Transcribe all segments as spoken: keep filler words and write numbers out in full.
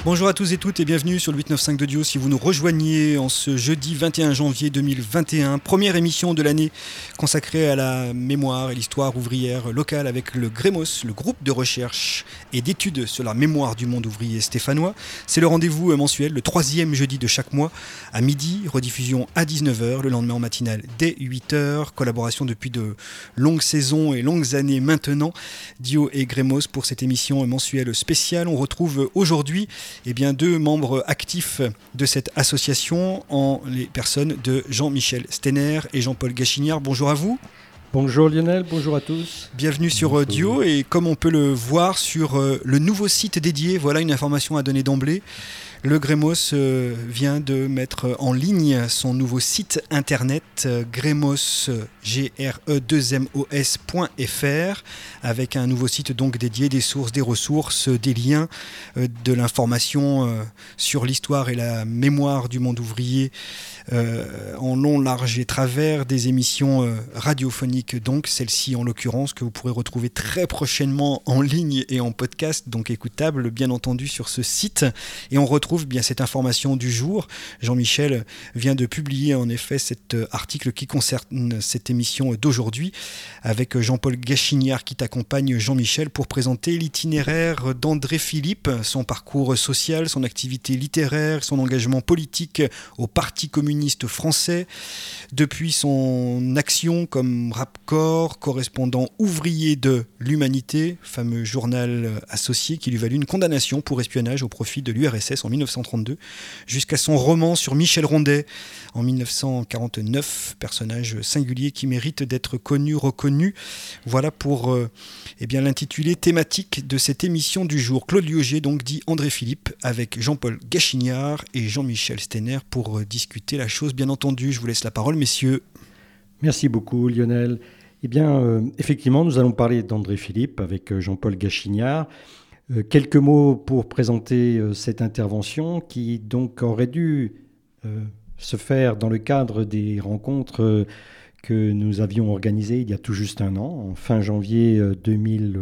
Bonjour à tous et toutes et bienvenue sur le huit neuf cinq de Dio. Si vous nous rejoignez en ce jeudi vingt et un janvier deux mille vingt et un, première émission de l'année consacrée à la mémoire et l'histoire ouvrière locale avec le Grémos, le groupe de recherche et d'études sur la mémoire du monde ouvrier stéphanois. C'est le rendez-vous mensuel, le troisième jeudi de chaque mois à midi, rediffusion à dix-neuf heures, le lendemain en matinale dès huit heures. Collaboration depuis de longues saisons et longues années maintenant, Dio et Grémos pour cette émission mensuelle spéciale. On retrouve aujourd'hui Eh bien, deux membres actifs de cette association en les personnes de Jean-Michel Steiner et Jean-Paul Gachignard. Bonjour à vous. Bonjour Lionel, bonjour à tous. Bienvenue sur bonjour. Dio, et comme on peut le voir sur le nouveau site dédié, voilà une information à donner d'emblée. Le Grémos vient de mettre en ligne son nouveau site internet Grémos, G R E deux M O S point F R, avec un nouveau site donc dédié, des sources, des ressources, des liens, de l'information sur l'histoire et la mémoire du monde ouvrier euh, en long, large et travers, des émissions euh, radiophoniques, donc celle-ci en l'occurrence, que vous pourrez retrouver très prochainement en ligne et en podcast, donc écoutable bien entendu sur ce site. Et on retrouve bien cette information du jour. Jean-Michel vient de publier en effet cet article qui concerne cette émission d'aujourd'hui, avec Jean-Paul Gachignard qui t'accompagne, Jean-Michel, pour présenter l'itinéraire d'André Philippe, son parcours social, son activité littéraire, son engagement politique au Parti communiste français, depuis son action comme Rapcore, correspondant ouvrier de l'Humanité, fameux journal associé qui lui valut une condamnation pour espionnage au profit de l'U R S S en dix-neuf cent trente-deux, jusqu'à son roman sur Michel Rondet en dix-neuf cent quarante-neuf, personnage singulier qui mérite d'être connu, reconnu. Voilà pour euh, eh bien, l'intitulé thématique de cette émission du jour. Claude Lioger, donc dit André Philippe, avec Jean-Paul Gachignard et Jean-Michel Steiner pour euh, discuter la chose, bien entendu. Je vous laisse la parole, messieurs. Merci beaucoup, Lionel. Eh bien, euh, effectivement, nous allons parler d'André Philippe avec euh, Jean-Paul Gachignard. Euh, quelques mots pour présenter euh, cette intervention qui donc aurait dû euh, se faire dans le cadre des rencontres euh, que nous avions organisées il y a tout juste un an, en fin janvier euh, deux mille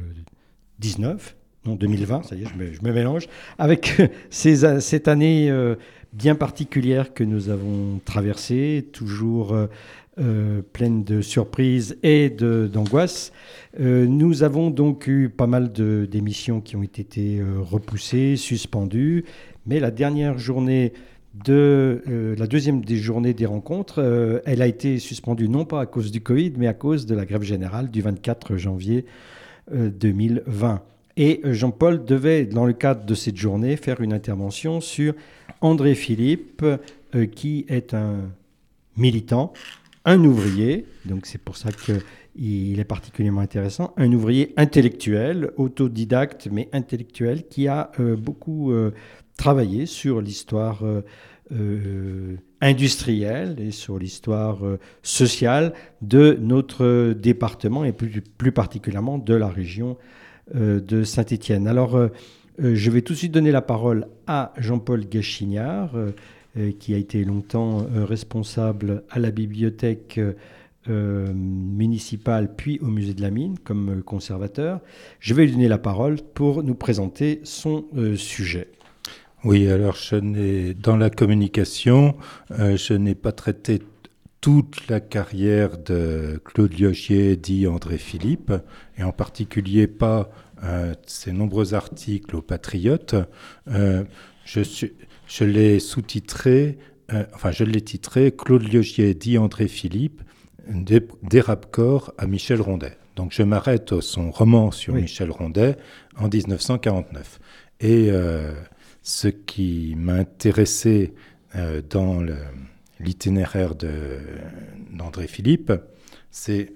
dix-neuf, non deux mille vingt, ça y est, je me, je me mélange, avec euh, ces, cette année euh, bien particulière que nous avons traversée, toujours euh, euh, pleine de surprises et de, d'angoisse. Euh, nous avons donc eu pas mal de, d'émissions qui ont été euh, repoussées, suspendues, mais la dernière journée de euh, la deuxième des journées des rencontres, euh, elle a été suspendue non pas à cause du Covid, mais à cause de la grève générale du vingt-quatre janvier euh, deux mille vingt. Et Jean-Paul devait, dans le cadre de cette journée, faire une intervention sur André Philippe, euh, qui est un militant, un ouvrier, donc c'est pour ça qu'il est particulièrement intéressant, un ouvrier intellectuel, autodidacte, mais intellectuel, qui a euh, beaucoup euh, travaillé sur l'histoire euh, euh, industrielle et sur l'histoire euh, sociale de notre département et plus, plus particulièrement de la région de Saint-Étienne. Alors, euh, je vais tout de suite donner la parole à Jean-Paul Gachignard, euh, qui a été longtemps euh, responsable à la bibliothèque euh, municipale, puis au musée de la Mine, comme conservateur. Je vais lui donner la parole pour nous présenter son euh, sujet. Oui, alors, je n'ai, dans la communication, euh, je n'ai pas traité toute la carrière de Claude Lioger, dit André Philippe, et en particulier pas euh, ses nombreux articles au Patriote. Euh, je, suis, je l'ai sous-titré, euh, enfin je l'ai titré Claude Lioger, dit André Philippe, des, des Rapcore à Michel Rondet. Donc je m'arrête à son roman sur oui. Michel Rondet en dix-neuf cent quarante-neuf. Et euh, ce qui m'a intéressé euh, dans le l'itinéraire de, d'André Philippe, c'est,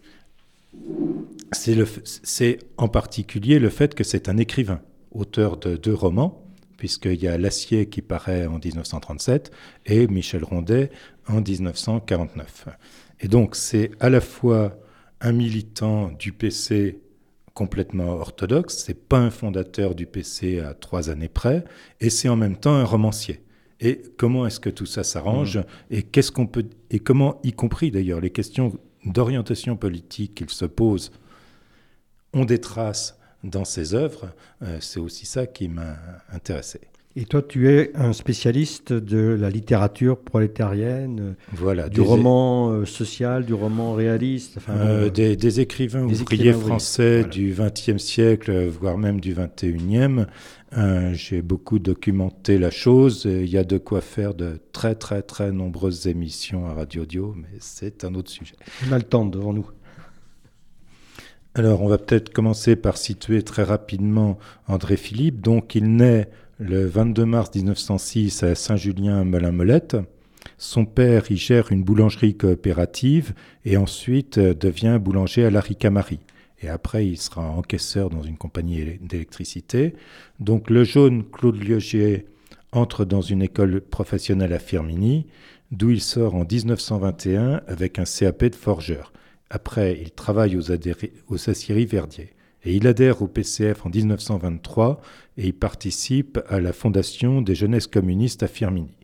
c'est, le, c'est en particulier le fait que c'est un écrivain, auteur de deux romans, puisqu'il y a L'Acier qui paraît en dix-neuf cent trente-sept et Michel Rondet en dix-neuf cent quarante-neuf. Et donc c'est à la fois un militant du P C complètement orthodoxe, c'est pas un fondateur du P C à trois années près, et c'est en même temps un romancier. Et comment est-ce que tout ça s'arrange, mmh. et qu'est-ce qu'on peut, et comment, y compris d'ailleurs, les questions d'orientation politique qu'il se pose ont des traces dans ses œuvres. Euh, c'est aussi ça qui m'a intéressé. Et toi, tu es un spécialiste de la littérature prolétarienne, voilà, du des, roman euh, social, du roman réaliste. Enfin, euh, bon, des, des écrivains des ouvriers écrivains français voilà. du vingtième siècle, voire même du vingt et unième. Euh, j'ai beaucoup documenté la chose. Il y a de quoi faire de très, très, très nombreuses émissions à Radio Audio, mais c'est un autre sujet. On a le temps devant nous. Alors, on va peut-être commencer par situer très rapidement André Philippe. Donc, il naît le vingt-deux mars mille neuf cent six à Saint-Julien-Melun-Molette. Son père y gère une boulangerie coopérative et ensuite devient boulanger à la Ricamarie. Et après, il sera encaisseur dans une compagnie d'électricité. Donc, le jeune Claude Liogier entre dans une école professionnelle à Firminy, d'où il sort en dix-neuf cent vingt et un avec un C A P de forgeur. Après, il travaille aux, adhéri- aux aciéries Verdier. Et il adhère au P C F en dix-neuf cent vingt-trois et il participe à la fondation des jeunesses communistes à Firminy.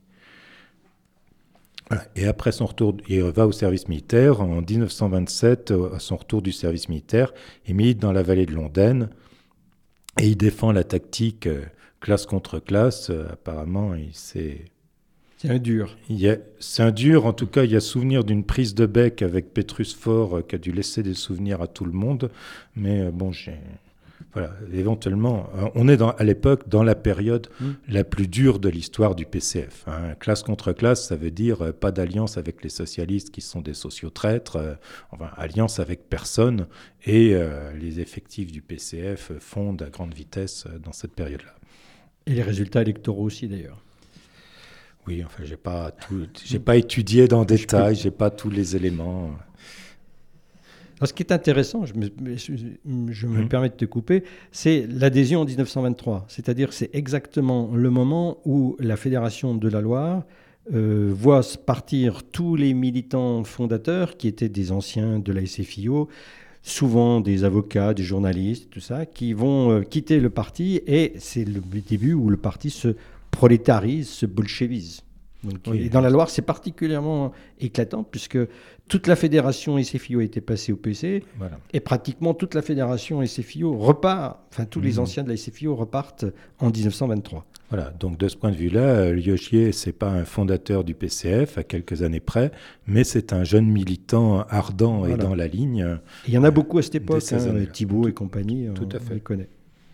Et après son retour, il va au service militaire. En dix-neuf cent vingt-sept, à son retour du service militaire, il milite dans la vallée de l'Ondaine et il défend la tactique classe contre classe. Apparemment, il s'est... C'est un dur. Il y a, c'est un dur, en tout cas, il y a souvenir d'une prise de bec avec Pétrus Faure euh, qui a dû laisser des souvenirs à tout le monde. Mais euh, bon, j'ai, voilà, éventuellement, euh, on est dans, à l'époque dans la période mmh. la plus dure de l'histoire du P C F. Hein. Classe contre classe, ça veut dire euh, pas d'alliance avec les socialistes qui sont des sociotraîtres, euh, enfin, alliance avec personne. Et euh, les effectifs du P C F fondent à grande vitesse euh, dans cette période-là. Et les résultats électoraux aussi, d'ailleurs. Oui, enfin, j'ai pas tout, j'ai pas étudié dans le détail, j'ai pas tous les éléments. Alors, ce qui est intéressant, je me, je, je me mmh. permets de te couper, c'est l'adhésion en dix-neuf cent vingt-trois. C'est-à-dire que c'est exactement le moment où la Fédération de la Loire euh, voit partir tous les militants fondateurs qui étaient des anciens de la S F I O, souvent des avocats, des journalistes, tout ça, qui vont euh, quitter le parti et c'est le début où le parti se prolétarise, se bolchévise. Donc, oui. Et dans la Loire, c'est particulièrement éclatant puisque toute la fédération S F I O était passée au P C voilà. et pratiquement toute la fédération S F I O repart, enfin tous mmh. les anciens de la S F I O repartent en dix-neuf cent vingt-trois. Voilà, donc de ce point de vue-là, Liogier, c'est pas un fondateur du P C F à quelques années près, mais c'est un jeune militant ardent voilà. et dans la ligne. Il y en a beaucoup à cette époque, hein, Thibault et compagnie, tout on, à fait. on les connaît.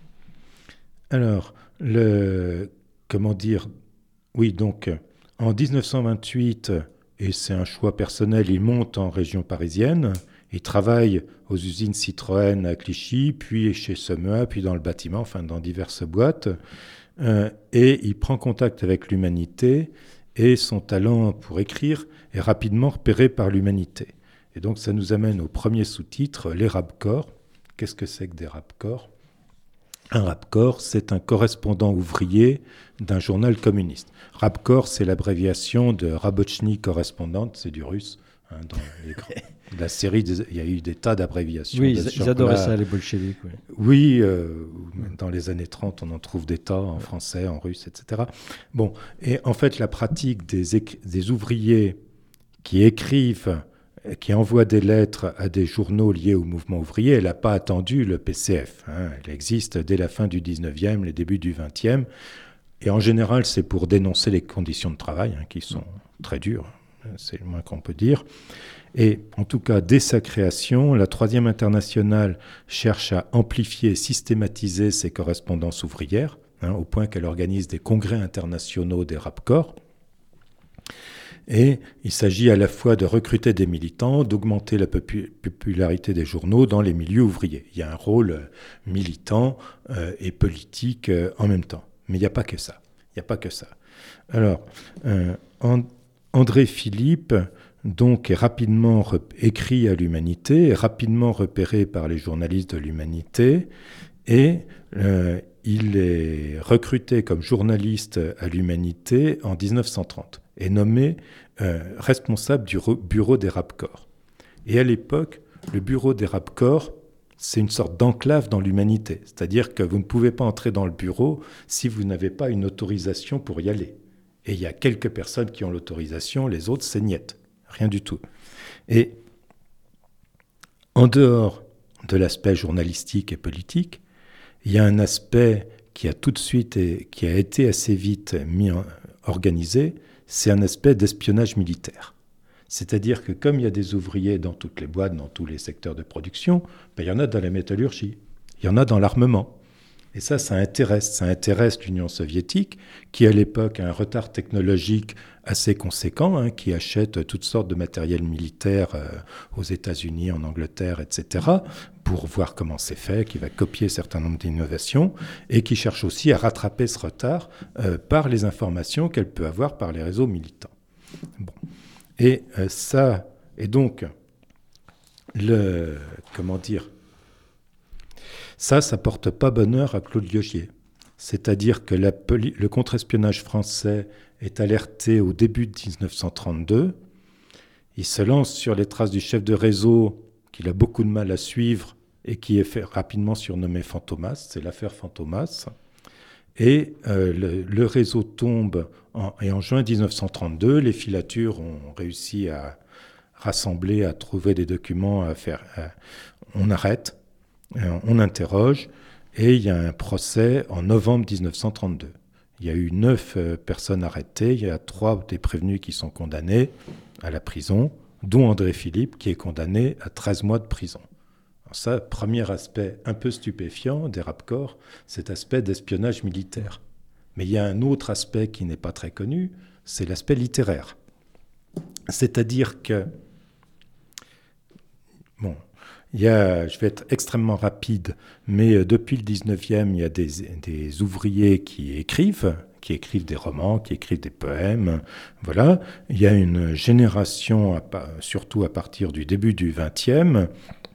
Alors, le... Comment dire ? Oui, donc, en dix-neuf cent vingt-huit, et c'est un choix personnel, il monte en région parisienne. Il travaille aux usines Citroën à Clichy, puis chez Semua, puis dans le bâtiment, enfin dans diverses boîtes. Euh, et il prend contact avec l'Humanité, et son talent pour écrire est rapidement repéré par l'Humanité. Et donc, ça nous amène au premier sous-titre, les Rapcorps. Qu'est-ce que c'est que des Rapcorps ? Un Rapcorps, c'est un correspondant ouvrier d'un journal communiste. Rapcorps, c'est l'abréviation de Rabochny correspondante, c'est du russe. Hein, dans les... la série, des... il y a eu des tas d'abréviations. Oui, ils, ils adoraient ça, les bolcheviks. Oui, oui euh, dans les années trente, on en trouve des tas en français, en russe, et cetera. Bon, et en fait, la pratique des, éc... des ouvriers qui écrivent qui envoie des lettres à des journaux liés au mouvement ouvrier, elle n'a pas attendu le P C F. Hein. Elle existe dès la fin du dix-neuvième, les débuts du vingtième. Et en général, c'est pour dénoncer les conditions de travail, hein, qui sont très dures, c'est le moins qu'on peut dire. Et en tout cas, dès sa création, la Troisième Internationale cherche à amplifier et systématiser ses correspondances ouvrières, hein, au point qu'elle organise des congrès internationaux des Rapcorps. Et il s'agit à la fois de recruter des militants, d'augmenter la popu- popularité des journaux dans les milieux ouvriers. Il y a un rôle militant euh, et politique euh, en même temps. Mais il n'y a pas que ça. Il n'y a pas que ça. Alors, euh, And- André Philippe donc, est rapidement re- écrit à l'Humanité, est rapidement repéré par les journalistes de l'Humanité, et euh, il est recruté comme journaliste à l'Humanité en dix-neuf cent trente. Est nommé euh, responsable du re- bureau des Rapcorps. Et à l'époque, le bureau des Rapcorps, c'est une sorte d'enclave dans l'Humanité. C'est-à-dire que vous ne pouvez pas entrer dans le bureau si vous n'avez pas une autorisation pour y aller. Et il y a quelques personnes qui ont l'autorisation, les autres, c'est niet. Rien du tout. Et en dehors de l'aspect journalistique et politique, il y a un aspect qui a tout de suite et qui a été assez vite mis en, organisé, c'est un aspect d'espionnage militaire. C'est-à-dire que comme il y a des ouvriers dans toutes les boîtes, dans tous les secteurs de production, ben, il y en a dans la métallurgie, il y en a dans l'armement. Et ça, ça intéresse, ça intéresse l'Union soviétique, qui à l'époque a un retard technologique assez conséquent, hein, qui achète toutes sortes de matériel militaire euh, aux États-Unis, en Angleterre, et cetera, pour voir comment c'est fait, qui va copier un certain nombre d'innovations, et qui cherche aussi à rattraper ce retard euh, par les informations qu'elle peut avoir par les réseaux militants. Bon. Et euh, ça, et donc, le, comment dire, ça, ça porte pas bonheur à Claude Liogier. C'est-à-dire que la poli- le contre-espionnage français est alerté au début de dix-neuf cent trente-deux. Il se lance sur les traces du chef de réseau qu'il a beaucoup de mal à suivre et qui est fait rapidement surnommé Fantomas. C'est l'affaire Fantomas. Et euh, le, le réseau tombe. En, et en juin dix-neuf cent trente-deux, les filatures ont réussi à rassembler, à trouver des documents, à faire. À, on arrête. On interroge et il y a un procès en novembre dix-neuf cent trente-deux. Il y a eu neuf euh, personnes arrêtées, il y a trois des prévenus qui sont condamnés à la prison, dont André Philippe qui est condamné à treize mois de prison. Alors ça, premier aspect un peu stupéfiant des Rapcorps, cet aspect d'espionnage militaire. Mais il y a un autre aspect qui n'est pas très connu, c'est l'aspect littéraire. C'est-à-dire que, bon, Il y a, je vais être extrêmement rapide, mais depuis le dix-neuvième, il y a des, des ouvriers qui écrivent, qui écrivent des romans, qui écrivent des poèmes. Voilà. Il y a une génération, surtout à partir du début du vingtième,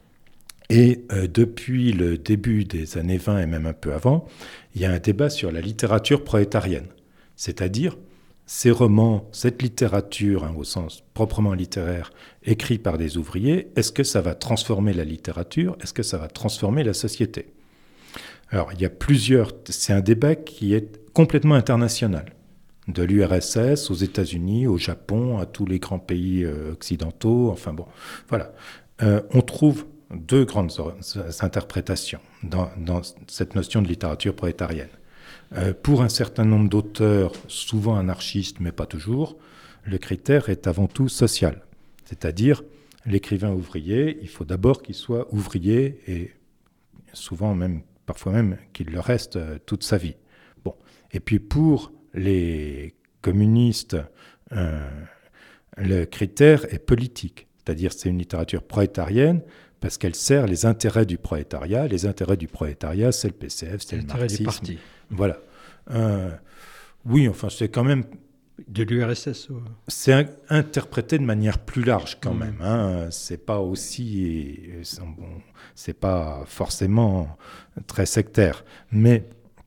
et euh, depuis le début des années vingt et même un peu avant, il y a un débat sur la littérature prolétarienne, c'est-à-dire ces romans, cette littérature, hein, au sens proprement littéraire, écrite par des ouvriers, est-ce que ça va transformer la littérature? Est-ce que ça va transformer la société? Alors, il y a plusieurs... C'est un débat qui est complètement international. De l'U R S S aux États-Unis, au Japon, à tous les grands pays euh, occidentaux, enfin bon, voilà. Euh, on trouve deux grandes interprétations dans, dans cette notion de littérature prolétarienne. Euh, pour un certain nombre d'auteurs, souvent anarchistes, mais pas toujours, le critère est avant tout social. C'est-à-dire, l'écrivain ouvrier, il faut d'abord qu'il soit ouvrier et souvent même, parfois même, qu'il le reste euh, toute sa vie. Bon. Et puis pour les communistes, euh, le critère est politique. C'est-à-dire, c'est une littérature prolétarienne parce qu'elle sert les intérêts du prolétariat. Les intérêts du prolétariat, c'est le P C F, c'est le marxisme. Du parti. Voilà. Euh, oui, enfin, c'est quand même... De l'U R S S. Ouais. C'est un, interprété de manière plus large quand mmh. même. Hein. C'est pas aussi... C'est, bon, c'est pas forcément très sectaire. Mais,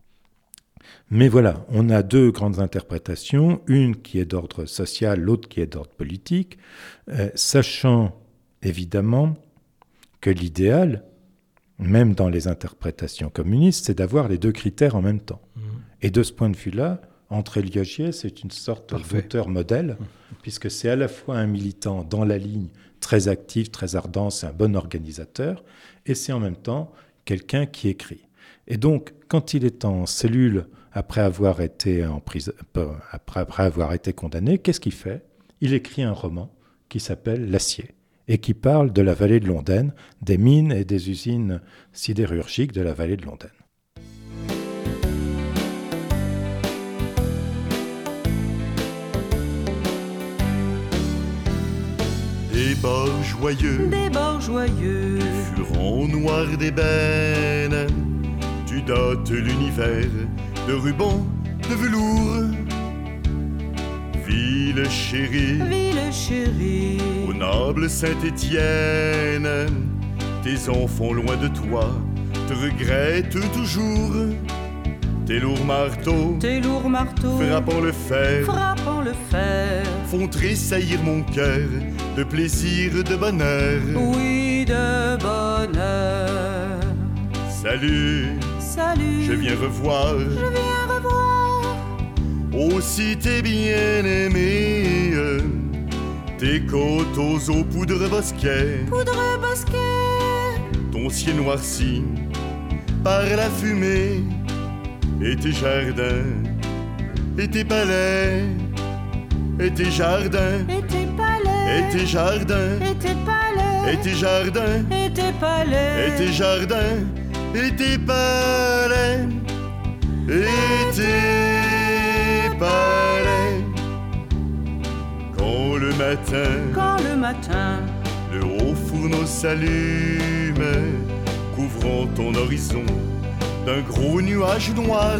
mais voilà, on a deux grandes interprétations. Une qui est d'ordre social, l'autre qui est d'ordre politique. Euh, sachant, évidemment, que l'idéal, même dans les interprétations communistes, c'est d'avoir les deux critères en même temps. Mmh. Et de ce point de vue-là, André Liogier, c'est une sorte Parfait. d'auteur modèle, mmh. puisque c'est à la fois un militant dans la ligne, très actif, très ardent, c'est un bon organisateur, et c'est en même temps quelqu'un qui écrit. Et donc, quand il est en cellule, après avoir été, en prison, après, après avoir été condamné, qu'est-ce qu'il fait? Il écrit un roman qui s'appelle L'Acier, et qui parle de la vallée de Londaine, des mines et des usines sidérurgiques de la vallée de Londaine. Des bords joyeux, des bords joyeux, furons noirs d'ébène, tu dotes l'univers de rubans, de velours. Ville chérie, ville chérie, au noble Saint-Étienne, tes enfants loin de toi te regrettent toujours. Tes lourds marteaux, tes lourds marteaux, frappant le fer, frappant le fer, font tressaillir mon cœur de plaisir, de bonheur. Oui, de bonheur. Salut, salut, je viens revoir, je viens revoir. Aussi tes bien-aimés, tes côtes aux eaux poudre bosquet, poudre bosquet, ton ciel noirci par la fumée. et tes jardins, et tes palais, et tes jardins, et tes palais, et tes jardins, et tes palais, et tes jardins, et tes palais, et tes jardins, et tes palais, et tes palais. Quand le matin, quand le matin, le haut fourneau s'allume, couvrant ton horizon d'un gros nuage noir,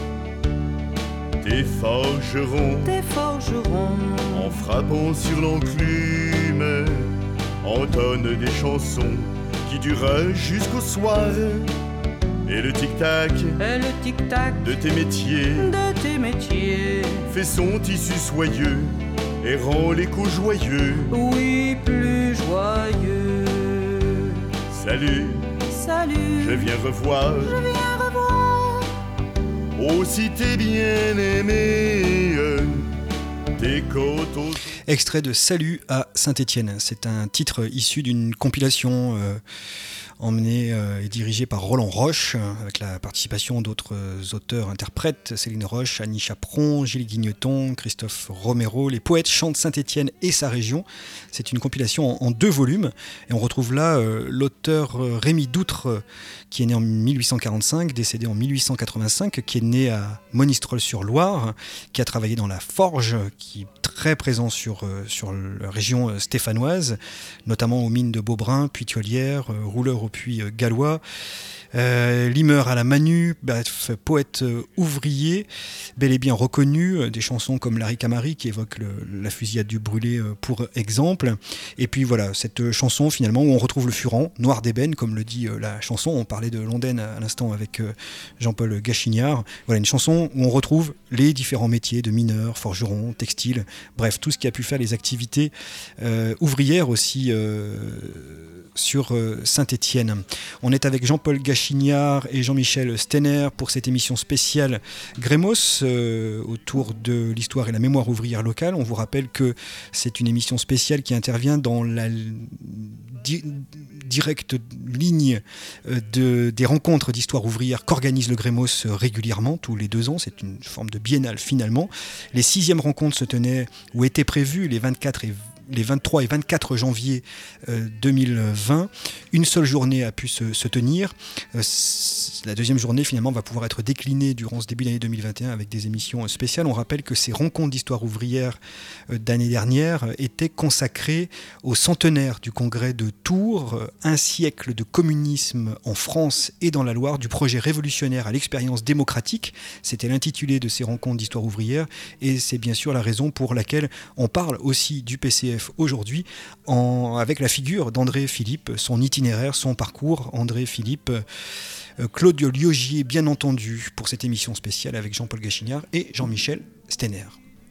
tes forgerons, tes forgerons, en frappant sur l'enclume, entonnent des chansons qui durent jusqu'au soir. Et le tic-tac et le tic-tac de tes métiers de tes métiers, fait son tissu soyeux et rend l'écho joyeux. oui, plus joyeux. Salut, Salut, je viens revoir, je viens revoir ô cité bien-aimée, tes côtes aux... Extrait de Salut à Saint-Étienne. C'est un titre issu d'une compilation euh, emmenée euh, et dirigée par Roland Roche, avec la participation d'autres auteurs-interprètes, Céline Roche, Annie Chaperon, Gilles Guigneton, Christophe Romero. Les poètes chantent Saint-Étienne et sa région. C'est une compilation en, en deux volumes. Et on retrouve là euh, l'auteur euh, Rémi Doutre, euh, qui est né en mille huit cent quarante-cinq, décédé en mille huit cent quatre-vingt-cinq, qui est né à Monistrol-sur-Loire, qui a travaillé dans la forge, qui est très présent sur, euh, sur la région euh, stéphanoise, notamment aux mines de Beaubrun, Puy-Tuolière, euh, rouleur au puits euh, gallois, euh, limeur à la Manu, bref, poète euh, ouvrier, bel et bien reconnu, euh, des chansons comme Larry Camari qui évoque le, la fusillade du brûlé euh, pour exemple. Et puis voilà, cette chanson finalement où on retrouve le furan, noir d'ébène, comme le dit euh, la chanson. On parlait de Londaine à, à l'instant avec euh, Jean-Paul Gachignard. Voilà, une chanson où on retrouve les différents métiers de mineurs, forgerons, textiles, bref, tout ce qui a pu faire les activités euh, ouvrières aussi euh, sur euh, Saint-Étienne. On est avec Jean-Paul Gachignard et Jean-Michel Steiner pour cette émission spéciale Grémos euh, autour de l'histoire et la mémoire ouvrière locale. On vous rappelle que c'est une émission spéciale qui intervient dans la di- directe ligne de, des rencontres d'histoire ouvrière qu'organise le Grémos régulièrement, tous les deux ans. C'est une forme de biennale finalement. Les sixièmes rencontres se tenaient ou étaient prévues les vingt-quatre et les vingt-trois et vingt-quatre janvier euh, deux mille vingt. Une seule journée a pu se, se tenir. Euh, la deuxième journée, finalement, va pouvoir être déclinée durant ce début d'année deux mille vingt et un avec des émissions spéciales. On rappelle que ces rencontres d'histoire ouvrière euh, d'année dernière euh, étaient consacrées au centenaire du congrès de Tours, euh, un siècle de communisme en France et dans la Loire, du projet révolutionnaire à l'expérience démocratique. C'était l'intitulé de ces rencontres d'histoire ouvrière et c'est bien sûr la raison pour laquelle on parle aussi du P C F aujourd'hui en, avec la figure d'André Philippe, son itinéraire, son parcours. André Philippe, euh, Claude Liogier, bien entendu, pour cette émission spéciale avec Jean-Paul Gachignard et Jean-Michel Steiner.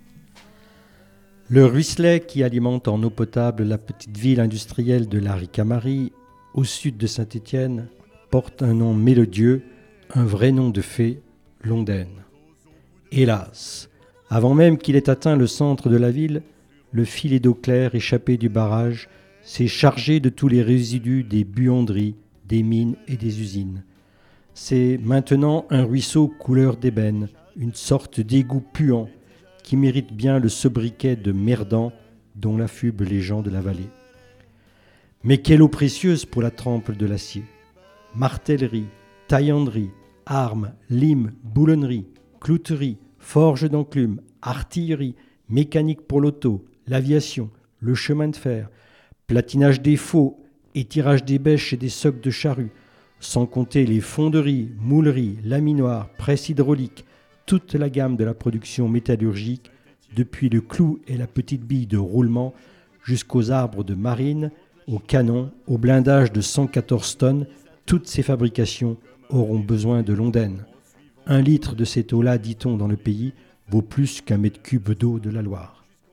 Le ruisselet qui alimente en eau potable la petite ville industrielle de Larry Camari, au sud de Saint-Étienne, porte un nom mélodieux, un vrai nom de fée, Londaine. Hélas, avant même qu'il ait atteint le centre de la ville, le filet d'eau claire échappé du barrage s'est chargé de tous les résidus des buanderies, des mines et des usines. C'est maintenant un ruisseau couleur d'ébène, une sorte d'égout puant qui mérite bien le sobriquet de merdant dont l'affublent les gens de la vallée. Mais quelle eau précieuse pour la trempe de l'acier! Martellerie, taillanderie, armes, limes, boulonnerie, clouterie, forge d'enclume, artillerie, mécanique pour l'auto, l'aviation, le chemin de fer, platinage des faux, étirage des bêches et des socs de charrue, sans compter les fonderies, mouleries, laminoirs, presses hydrauliques, toute la gamme de la production métallurgique, depuis le clou et la petite bille de roulement jusqu'aux arbres de marine, aux canons, au blindage de cent quatorze tonnes, toutes ces fabrications auront besoin de Londaine. Un litre de cette eau-là, dit-on dans le pays, vaut plus qu'un mètre cube d'eau de la Loire.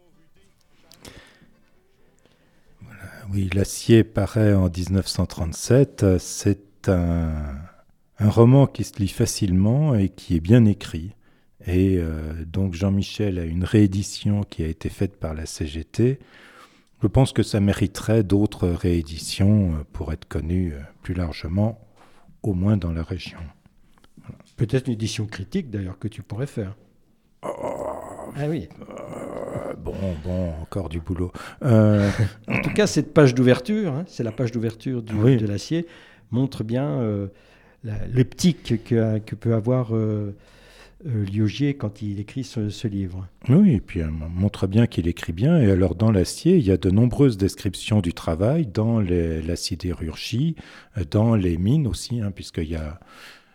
Oui, L'Acier paraît en dix-neuf cent trente-sept. C'est un, un roman qui se lit facilement et qui est bien écrit. Et euh, donc Jean-Michel a une réédition qui a été faite par la C G T. Je pense que ça mériterait d'autres rééditions pour être connu plus largement, au moins dans la région. Voilà. Peut-être une édition critique, d'ailleurs, que tu pourrais faire. Oh, ah oui. Euh, bon, bon, encore du boulot. Euh... en tout cas, cette page d'ouverture, hein, c'est la page d'ouverture du, oui. de l'acier, montre bien euh, la, l'optique que, que peut avoir euh, euh, Liogier quand il écrit ce, ce livre. Oui, et puis elle montre bien qu'il écrit bien. Et alors, dans l'acier, il y a de nombreuses descriptions du travail, dans les, la sidérurgie, dans les mines aussi, hein, puisqu'il y a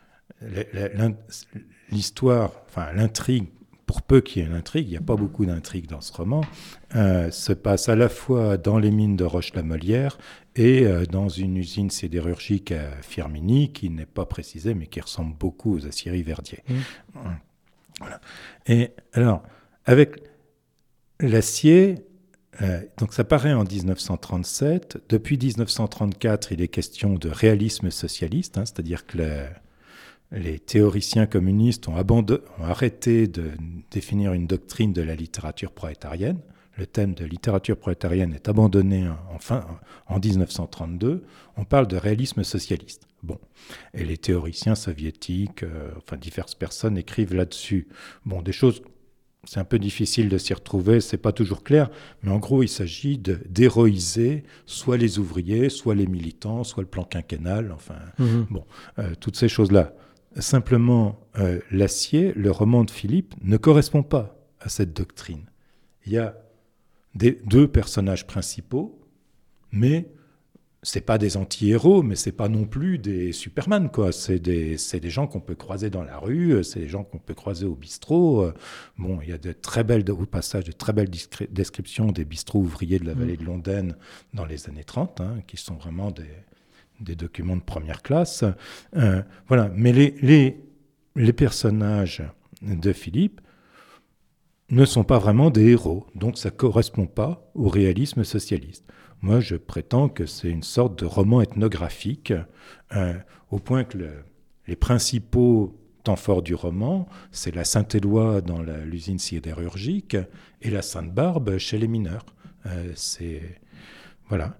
l'histoire, enfin l'intrigue, pour peu qu'il y ait une intrigue, il n'y a pas beaucoup d'intrigue dans ce roman, euh, se passe à la fois dans les mines de Roche-la-Molière et euh, dans une usine sidérurgique à Firminy, qui n'est pas précisée, mais qui ressemble beaucoup aux aciéries Verdier. Mmh. Voilà. Et alors, avec l'acier, euh, donc ça paraît en dix-neuf cent trente-sept. Depuis dix-neuf cent trente-quatre, il est question de réalisme socialiste, hein, c'est-à-dire que la, les théoriciens communistes ont, abandonné, ont arrêté de définir une doctrine de la littérature prolétarienne. Le thème de littérature prolétarienne est abandonné en, fin, en dix-neuf cent trente-deux. On parle de réalisme socialiste. Bon. Et les théoriciens soviétiques, euh, enfin diverses personnes écrivent là-dessus. Bon, des choses, c'est un peu difficile de s'y retrouver, c'est pas toujours clair, mais en gros, il s'agit de, d'héroïser soit les ouvriers, soit les militants, soit le plan quinquennal, enfin, mmh. bon, euh, toutes ces choses-là. Simplement, euh, l'acier, le roman de Philippe, ne correspond pas à cette doctrine. Il y a des, deux personnages principaux, mais c'est pas des anti-héros, mais c'est pas non plus des Superman, quoi. C'est des, c'est des gens qu'on peut croiser dans la rue, c'est des gens qu'on peut croiser au bistrot. Bon, il y a de très belles, au passage, de très belles discri- descriptions des bistrots ouvriers de la vallée de Londaine dans les années trente, hein, qui sont vraiment des des documents de première classe. Euh, voilà. Mais les, les, les personnages de Philippe ne sont pas vraiment des héros, donc ça ne correspond pas au réalisme socialiste. Moi, je prétends que c'est une sorte de roman ethnographique, euh, au point que le, les principaux temps forts du roman, c'est la Saint-Éloi dans la, l'usine sidérurgique et la Sainte-Barbe chez les mineurs. Euh, c'est... Voilà.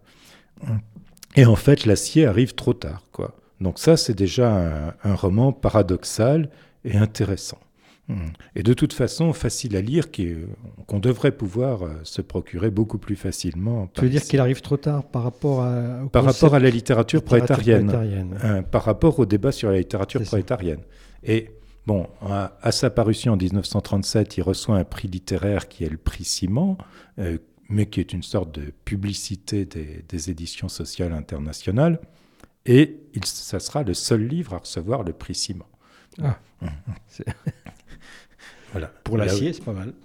Et en fait, l'acier arrive trop tard, quoi. Donc ça, c'est déjà un, un roman paradoxal et intéressant. Et de toute façon, facile à lire, qui, qu'on devrait pouvoir se procurer beaucoup plus facilement. Tu veux dire qu'il arrive trop tard par rapport à, au par rapport à la littérature, littérature prolétarienne, prolétarienne. Euh, par rapport au débat sur la littérature c'est prolétarienne. Ça. Et bon, à, à sa parution en dix-neuf cent trente-sept, il reçoit un prix littéraire qui est le prix Simon, euh, mais qui est une sorte de publicité des, des éditions sociales internationales, et il, ça sera le seul livre à recevoir le prix Simon. Ah, mmh. c'est... Voilà. Pour l'acier, Là, c'est pas mal.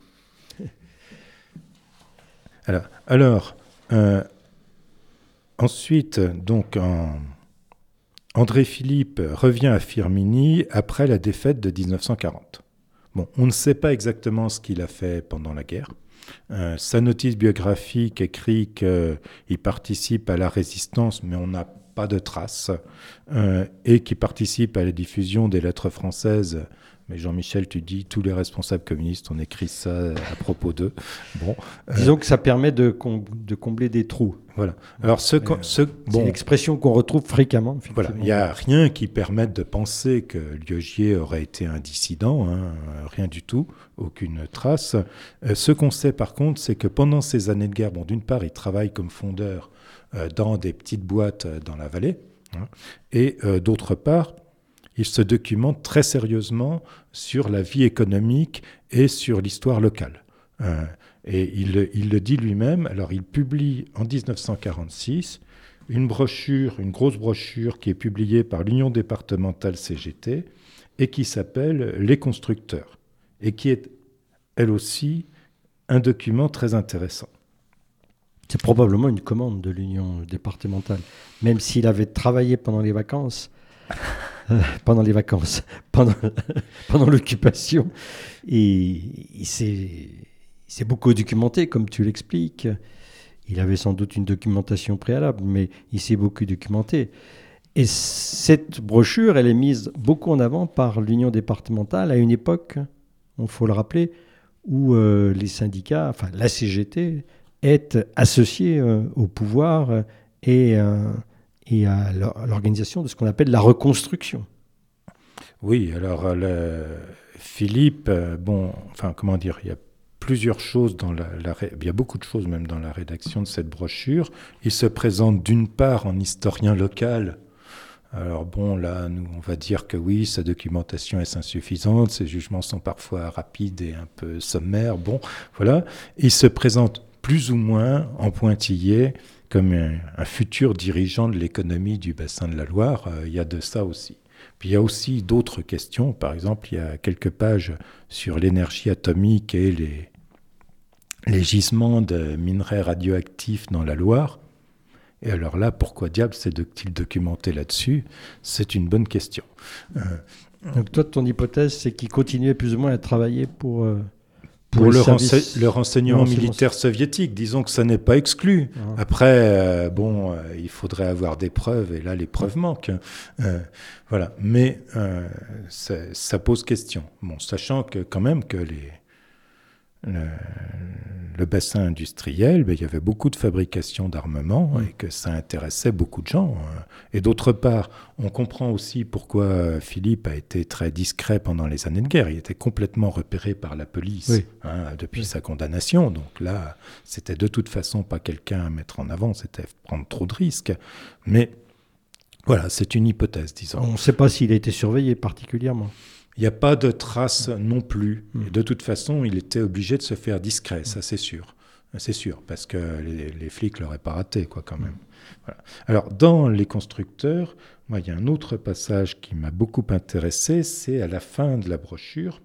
Alors, alors euh, ensuite, donc, en, André Philippe revient à Firminy après la défaite de dix-neuf cent quarante. Bon, on ne sait pas exactement ce qu'il a fait pendant la guerre. Euh, sa notice biographique écrit qu'il participe à la résistance, mais on n'a pas de traces, euh, et qu'il participe à la diffusion des lettres françaises. Mais Jean-Michel, tu dis, tous les responsables communistes ont écrit ça à propos d'eux. Bon, euh, Disons que ça permet de, com- de combler des trous. Voilà. Alors, ce, euh, ce, bon, c'est une expression qu'on retrouve fréquemment. Voilà. Il n'y a rien qui permette de penser que Liogier aurait été un dissident, hein, rien du tout, aucune trace. Euh, ce qu'on sait par contre, c'est que pendant ces années de guerre, bon, d'une part, il travaille comme fondeur euh, dans des petites boîtes euh, dans la vallée, hein, et euh, d'autre part, il se documente très sérieusement sur la vie économique et sur l'histoire locale. Euh, et il, il le dit lui-même. Alors, il publie en dix-neuf cent quarante-six une brochure, une grosse brochure qui est publiée par l'Union départementale C G T et qui s'appelle « Les constructeurs » et qui est, elle aussi, un document très intéressant. C'est probablement une commande de l'Union départementale, même s'il avait travaillé pendant les vacances. Euh, pendant les vacances, pendant, pendant l'occupation. Et il s'est, il s'est beaucoup documenté, comme tu l'expliques. Il avait sans doute une documentation préalable, mais il s'est beaucoup documenté. Et cette brochure, elle est mise beaucoup en avant par l'Union départementale à une époque, il faut le rappeler, où euh, les syndicats, enfin la C G T, est associée euh, au pouvoir et... Euh, et à l'organisation de ce qu'on appelle la reconstruction. Oui, alors le... Philippe, euh, bon, enfin comment dire, il y a plusieurs choses dans la, la ré... il y a beaucoup de choses même dans la rédaction de cette brochure. Il se présente d'une part en historien local. Alors bon, là, nous, on va dire que oui, sa documentation est insuffisante, ses jugements sont parfois rapides et un peu sommaires. Bon, voilà. Il se présente plus ou moins en pointillé comme un, un futur dirigeant de l'économie du bassin de la Loire. Euh, il y a de ça aussi. Puis il y a aussi d'autres questions. Par exemple, il y a quelques pages sur l'énergie atomique et les, les gisements de minerais radioactifs dans la Loire. Et alors là, pourquoi diable s'est-il documenté là-dessus ? C'est une bonne question. Euh, Donc toi, ton hypothèse, c'est qu'il continuait plus ou moins à travailler pour... Euh, pour, pour le, services, rense- le renseignement le renseignement militaire soviétique. Disons que ça n'est pas exclu. Ah. Après, euh, bon, euh, il faudrait avoir des preuves, et là, les preuves manquent. Euh, voilà. Mais euh, ça, ça pose question. Bon, sachant que quand même que les... Le, le bassin industriel, ben, il y avait beaucoup de fabrication d'armement mmh. et que ça intéressait beaucoup de gens. Et d'autre part, on comprend aussi pourquoi Philippe a été très discret pendant les années de guerre. Il était complètement repéré par la police oui. hein, depuis oui. sa condamnation. Donc là, c'était de toute façon pas quelqu'un à mettre en avant, c'était prendre trop de risques. Mais voilà, c'est une hypothèse, disons. On ne sait pas s'il a été surveillé particulièrement. Il n'y a pas de traces non plus. Et de toute façon, il était obligé de se faire discret, ça c'est sûr. C'est sûr, parce que les, les flics ne l'auraient pas raté, quoi, quand même. Voilà. Alors, dans Les Constructeurs, moi, il y a un autre passage qui m'a beaucoup intéressé, c'est à la fin de la brochure,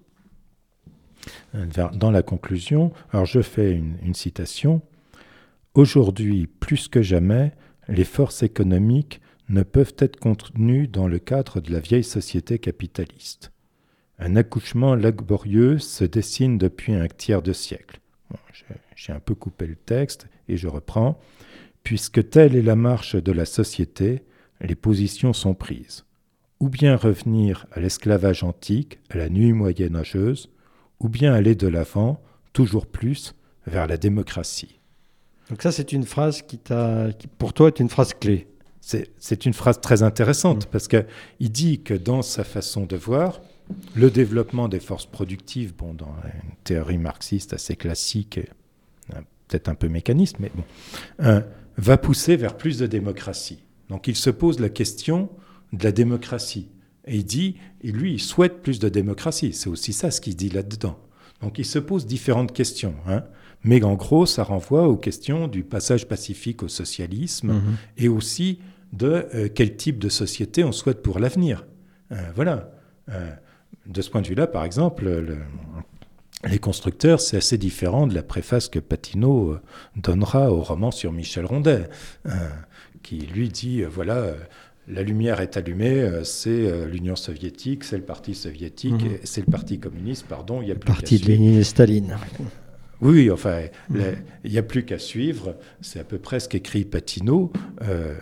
dans la conclusion. Alors, je fais une, une citation. « Aujourd'hui, plus que jamais, les forces économiques ne peuvent être contenues dans le cadre de la vieille société capitaliste. Un accouchement laborieux se dessine depuis un tiers de siècle. » Bon, j'ai un peu coupé le texte et je reprends. « Puisque telle est la marche de la société, les positions sont prises. Ou bien revenir à l'esclavage antique, à la nuit moyenâgeuse, ou bien aller de l'avant, toujours plus, vers la démocratie. » Donc ça, c'est une phrase qui, t'a, qui pour toi, est une phrase clé. C'est, c'est une phrase très intéressante, mmh. parce qu'il dit que dans sa façon de voir, le développement des forces productives, bon, dans une théorie marxiste assez classique, et, euh, peut-être un peu mécaniste, mais bon, euh, va pousser vers plus de démocratie. Donc il se pose la question de la démocratie. Et il dit, et lui, il souhaite plus de démocratie. C'est aussi ça ce qu'il dit là-dedans. Donc il se pose différentes questions. Hein. Mais en gros, ça renvoie aux questions du passage pacifique au socialisme mmh. et aussi de euh, quel type de société on souhaite pour l'avenir. Euh, voilà. Euh, de ce point de vue-là, par exemple, le, Les Constructeurs, c'est assez différent de la préface que Patineau donnera au roman sur Michel Rondet, euh, qui lui dit, euh, voilà, euh, la lumière est allumée, euh, c'est euh, l'Union soviétique, c'est le Parti soviétique, mmh. et c'est le Parti communiste, pardon, il y a le plus Parti de Lénine et Staline. Oui, enfin, mmh. il n'y a plus qu'à suivre, c'est à peu près ce qu'écrit Patineau. Euh,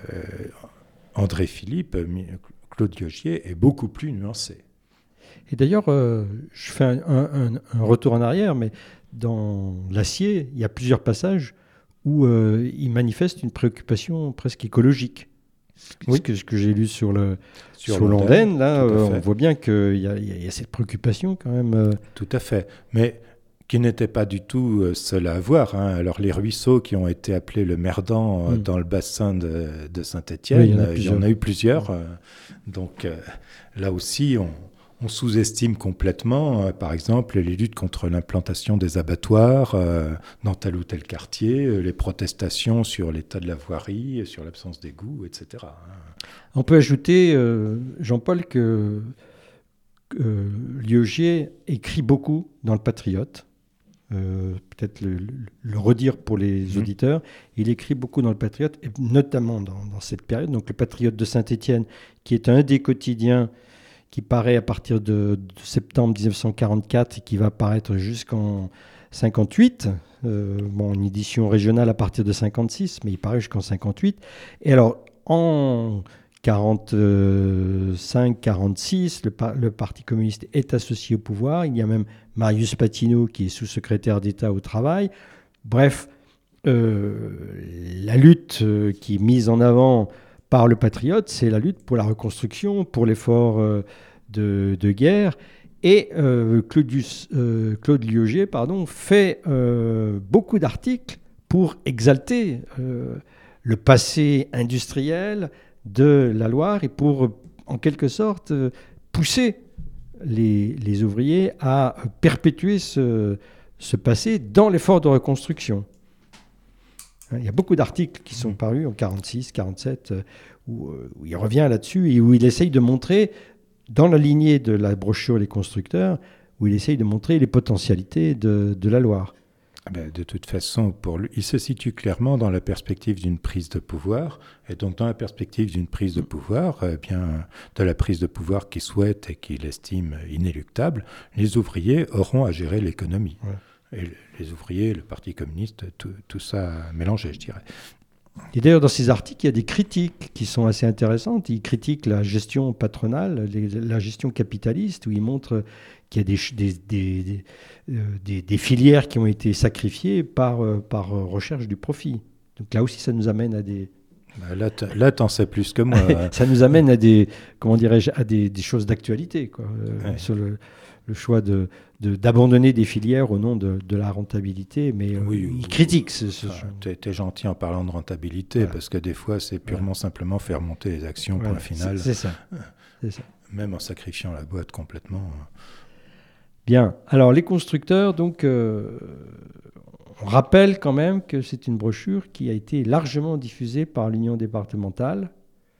André Philippe, Claude Liogier est beaucoup plus nuancé. Et d'ailleurs, euh, je fais un, un, un retour en arrière, mais dans L'Acier, il y a plusieurs passages où euh, il manifeste une préoccupation presque écologique. Oui. Ce que, ce que j'ai lu sur, le, sur, sur Londaine, là, euh, on voit bien qu'il y, y, y a cette préoccupation quand même. Euh... Tout à fait. Mais qui n'était pas du tout euh, seul à avoir. Hein. Alors les ruisseaux qui ont été appelés le Merdan euh, mmh. dans le bassin de, de Saint-Étienne, oui, il, y en a eu plusieurs. Euh, donc euh, là aussi, on... On sous-estime complètement, euh, par exemple, les luttes contre l'implantation des abattoirs euh, dans tel ou tel quartier, euh, les protestations sur l'état de la voirie, sur l'absence d'égouts, et cetera. On peut ajouter, euh, Jean-Paul, que euh, Liogier écrit beaucoup dans Le Patriote. Euh, peut-être le, le, le redire pour les mmh. auditeurs. Il écrit beaucoup dans Le Patriote, et notamment dans, dans cette période. Donc, Le Patriote de Saint-Étienne, qui est un des quotidiens qui paraît à partir de, de septembre dix-neuf cent quarante-quatre et qui va paraître jusqu'en cinquante-huit. Euh, bon, une édition régionale à partir de cinquante-six, mais il paraît jusqu'en cinquante-huit. Et alors, en quarante-cinq quarante-six, le, par, le Parti communiste est associé au pouvoir. Il y a même Marius Patineau qui est sous-secrétaire d'État au travail. Bref, euh, la lutte euh, qui est mise en avant par le Patriote, c'est la lutte pour la reconstruction, pour l'effort euh, de, de guerre. Et euh, Claudius, euh, Claude Liogier pardon, fait euh, beaucoup d'articles pour exalter euh, le passé industriel de la Loire et pour, en quelque sorte, euh, pousser les, les ouvriers à perpétuer ce, ce passé dans l'effort de reconstruction. Il y a beaucoup d'articles qui sont parus en quarante-six, quarante-sept, où, où il revient là-dessus et où il essaye de montrer, dans la lignée de la brochure Les Constructeurs, où il essaye de montrer les potentialités de, de la Loire. Ben, de toute façon, pour lui, il se situe clairement dans la perspective d'une prise de pouvoir. Et donc, dans la perspective d'une prise de pouvoir, eh bien, de la prise de pouvoir qu'il souhaite et qu'il estime inéluctable, les ouvriers auront à gérer l'économie. Ouais. Et les ouvriers, le Parti communiste, tout, tout ça mélangé, je dirais. Et d'ailleurs, dans ces articles, il y a des critiques qui sont assez intéressantes. Il critique la gestion patronale, les, la gestion capitaliste, où il montre qu'il y a des, des, des, des, euh, des, des filières qui ont été sacrifiées par, euh, par recherche du profit. Donc là aussi, ça nous amène à des... Bah là, t- là, t'en sais plus que moi. Ça nous amène à des, comment dirais-je, à des, des choses d'actualité, quoi, euh, ouais. Sur le, le choix de, de, d'abandonner des filières au nom de, de la rentabilité, mais euh, oui, il critique ce, ce enfin, t'es, t'es gentil en parlant de rentabilité, voilà. Parce que des fois, c'est purement voilà. simplement faire monter les actions, voilà. Point final. C'est, c'est ça. C'est ça. Même en sacrifiant la boîte complètement. Bien. Alors, les constructeurs, donc, euh, on rappelle quand même que c'est une brochure qui a été largement diffusée par l'Union départementale.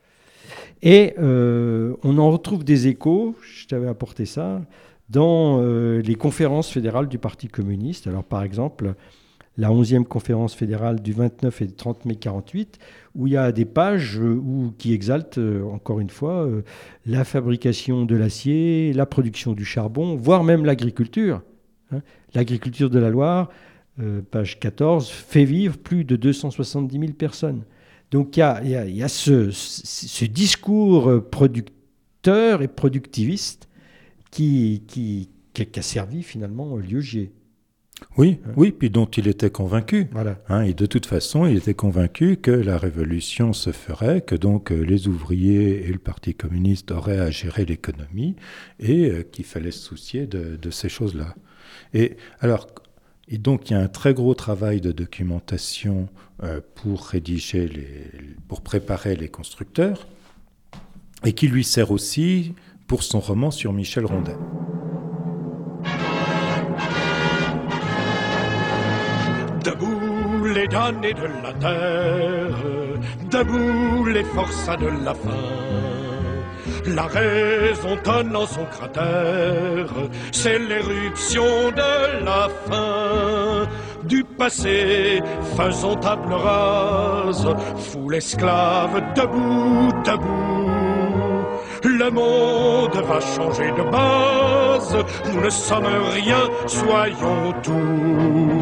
Et euh, on en retrouve des échos, je t'avais apporté ça, dans euh, les conférences fédérales du Parti communiste. Alors, par exemple, la onzième conférence fédérale du vingt-neuf et trente mai quarante-huit, où il y a des pages où, qui exaltent, euh, encore une fois, euh, la fabrication de l'acier, la production du charbon, voire même l'agriculture. Hein. L'agriculture de la Loire, euh, page quatorze, fait vivre plus de deux cent soixante-dix mille personnes. Donc il y a, y a, y a ce, ce discours producteur et productiviste qui, qui, qui a servi finalement Liogier. Oui, hein? Oui, puis dont il était convaincu. Voilà. Hein, et de toute façon, il était convaincu que la révolution se ferait, que donc euh, les ouvriers et le Parti communiste auraient à gérer l'économie et euh, qu'il fallait se soucier de, de ces choses-là. Et alors, et donc il y a un très gros travail de documentation euh, pour rédiger, les, pour préparer les constructeurs, et qui lui sert aussi pour son roman sur Michel Rondet. Debout les damnés de la terre, debout les forçats de la faim. La raison tonne en son cratère, c'est l'éruption de la faim. Du passé, faisons table rase, foule esclave, debout, debout. Le monde va changer de base, nous ne sommes rien, soyons tout.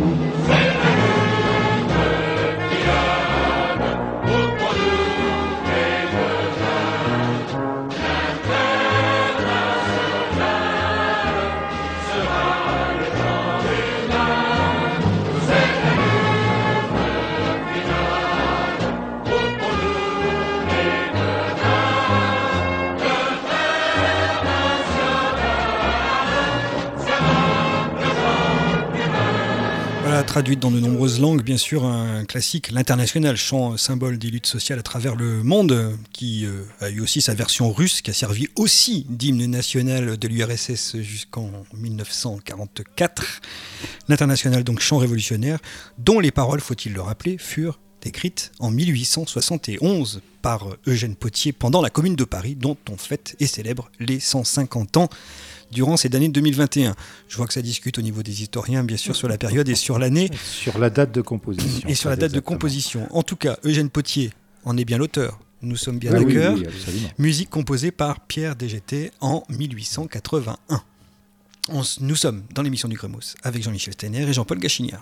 Traduite dans de nombreuses langues, bien sûr, un classique, l'International, chant symbole des luttes sociales à travers le monde, qui euh, a eu aussi sa version russe, qui a servi aussi d'hymne national de l'U R S S jusqu'en dix-neuf cent quarante-quatre. L'International, donc chant révolutionnaire, dont les paroles, faut-il le rappeler, furent écrites en mille huit cent soixante et onze par Eugène Pottier pendant la Commune de Paris, dont on fête et célèbre les cent cinquante ans durant cette année deux mille vingt et un. Je vois que ça discute au niveau des historiens, bien sûr, sur la période et sur l'année. Sur la date de composition. Et sur la date exactement. de composition. En tout cas, Eugène Pottier en est bien l'auteur. Nous sommes bien oui, d'accord. Oui, oui, musique composée par Pierre Degete en mille huit cent quatre-vingt-un. On, nous sommes dans l'émission du Grémos avec Jean-Michel Steiner et Jean-Paul Gachignard.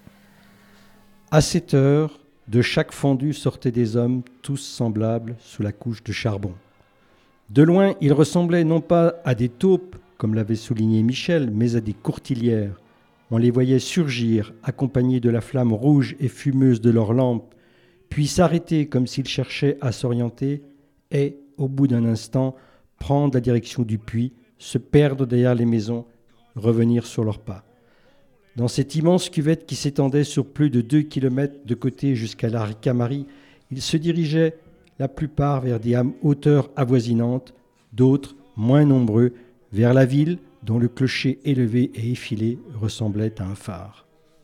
À cette heure, de chaque fondue sortaient des hommes, tous semblables, sous la couche de charbon. De loin, ils ressemblaient non pas à des taupes, comme l'avait souligné Michel, mais à des courtilières. On les voyait surgir, accompagnés de la flamme rouge et fumeuse de leurs lampes, puis s'arrêter comme s'ils cherchaient à s'orienter et, au bout d'un instant, prendre la direction du puits se perdre derrière les maisons, revenir sur leurs pas. Dans cette immense cuvette qui s'étendait sur plus de deux kilomètres de côté jusqu'à la Ricamarie, ils se dirigeaient la plupart vers des hauteurs avoisinantes, d'autres, moins nombreux, vers la ville dont le clocher élevé et effilé ressemblait à un phare.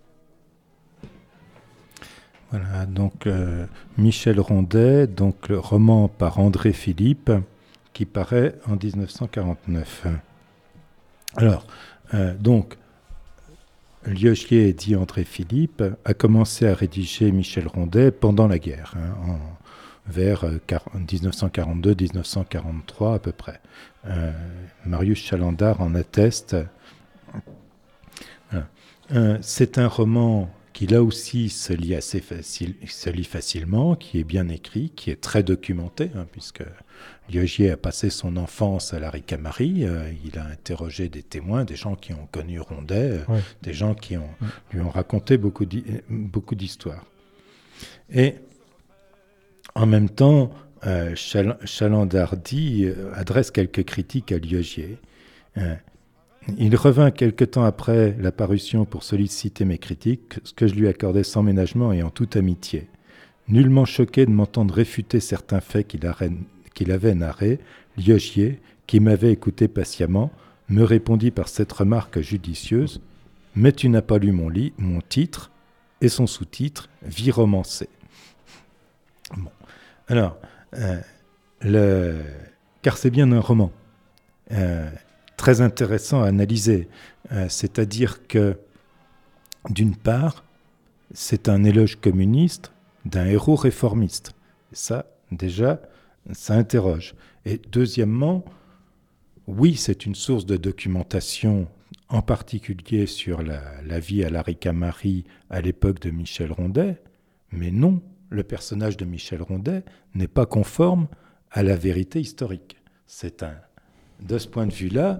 Voilà, donc euh, Michel Rondet, donc le roman par André Philippe, qui paraît en dix-neuf cent quarante-neuf. Alors, euh, donc, Liogier, dit André Philippe, a commencé à rédiger Michel Rondet pendant la guerre, hein, en, vers dix-neuf cent quarante-deux dix-neuf cent quarante-trois à peu près. Euh, Marius Chalandard en atteste. Voilà. Euh, c'est un roman qui là aussi se lit assez facile, se lit facilement, qui est bien écrit, qui est très documenté, hein, puisque Liogier a passé son enfance à la Ricamarie, euh, il a interrogé des témoins, des gens qui ont connu Rondet, euh, ouais. des gens qui ont, ouais. lui ont raconté beaucoup, beaucoup d'histoires. Et en même temps, euh, Chal- Chalandardi euh, adresse quelques critiques à Liogier. Euh, Il revint quelque temps après la parution pour solliciter mes critiques, ce que je lui accordais sans ménagement et en toute amitié. Nullement choqué de m'entendre réfuter certains faits qu'il, a, qu'il avait narrés, Liogier, qui m'avait écouté patiemment, me répondit par cette remarque judicieuse « Mais tu n'as pas lu mon, lit, mon titre et son sous-titre « Vie romancée ». Bon. Alors, euh, le... car c'est bien un roman. Euh, très intéressant à analyser. Euh, c'est-à-dire que, d'une part, c'est un éloge communiste d'un héros réformiste. Et ça, déjà, ça interroge. Et deuxièmement, oui, c'est une source de documentation, en particulier sur la, la vie à la Ricamarie à l'époque de Michel Rondet, mais non, le personnage de Michel Rondet n'est pas conforme à la vérité historique. C'est un... De ce point de vue-là,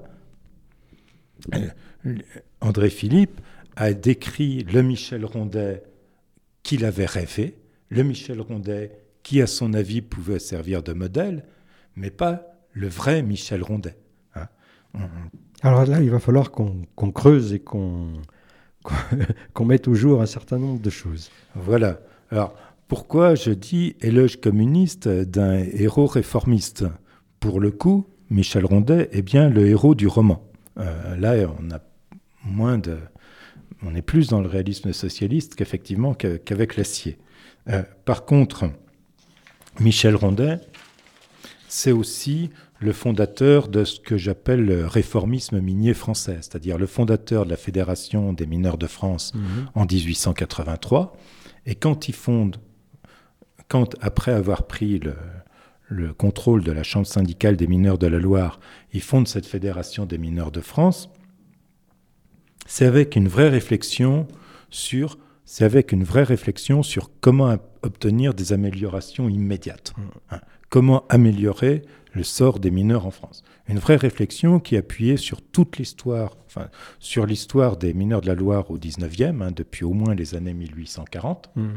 André Philippe a décrit le Michel Rondet qu'il avait rêvé, le Michel Rondet qui, à son avis, pouvait servir de modèle, mais pas le vrai Michel Rondet. Hein. Alors là, il va falloir qu'on, qu'on creuse et qu'on, qu'on, qu'on mette au jour un certain nombre de choses. Voilà. Alors, pourquoi je dis éloge communiste d'un héros réformiste ? Pour le coup, Michel Rondet est bien le héros du roman. Euh, là, on a moins de, on est plus dans le réalisme socialiste qu'effectivement qu'avec l'acier. Euh, par contre, Michel Rondet, c'est aussi le fondateur de ce que j'appelle le réformisme minier français, c'est-à-dire le fondateur de la Fédération des mineurs de France mmh. en dix-huit cent quatre-vingt-trois. Et quand il fonde, quand après avoir pris le le contrôle de la Chambre syndicale des mineurs de la Loire, il fonde cette Fédération des mineurs de France, c'est avec une vraie réflexion sur, c'est avec une vraie réflexion sur comment obtenir des améliorations immédiates. Hein, comment améliorer le sort des mineurs en France. Une vraie réflexion qui appuyait sur toute l'histoire, enfin, sur l'histoire des mineurs de la Loire au dix-neuvième, hein, depuis au moins les années mille huit cent quarante, mmh.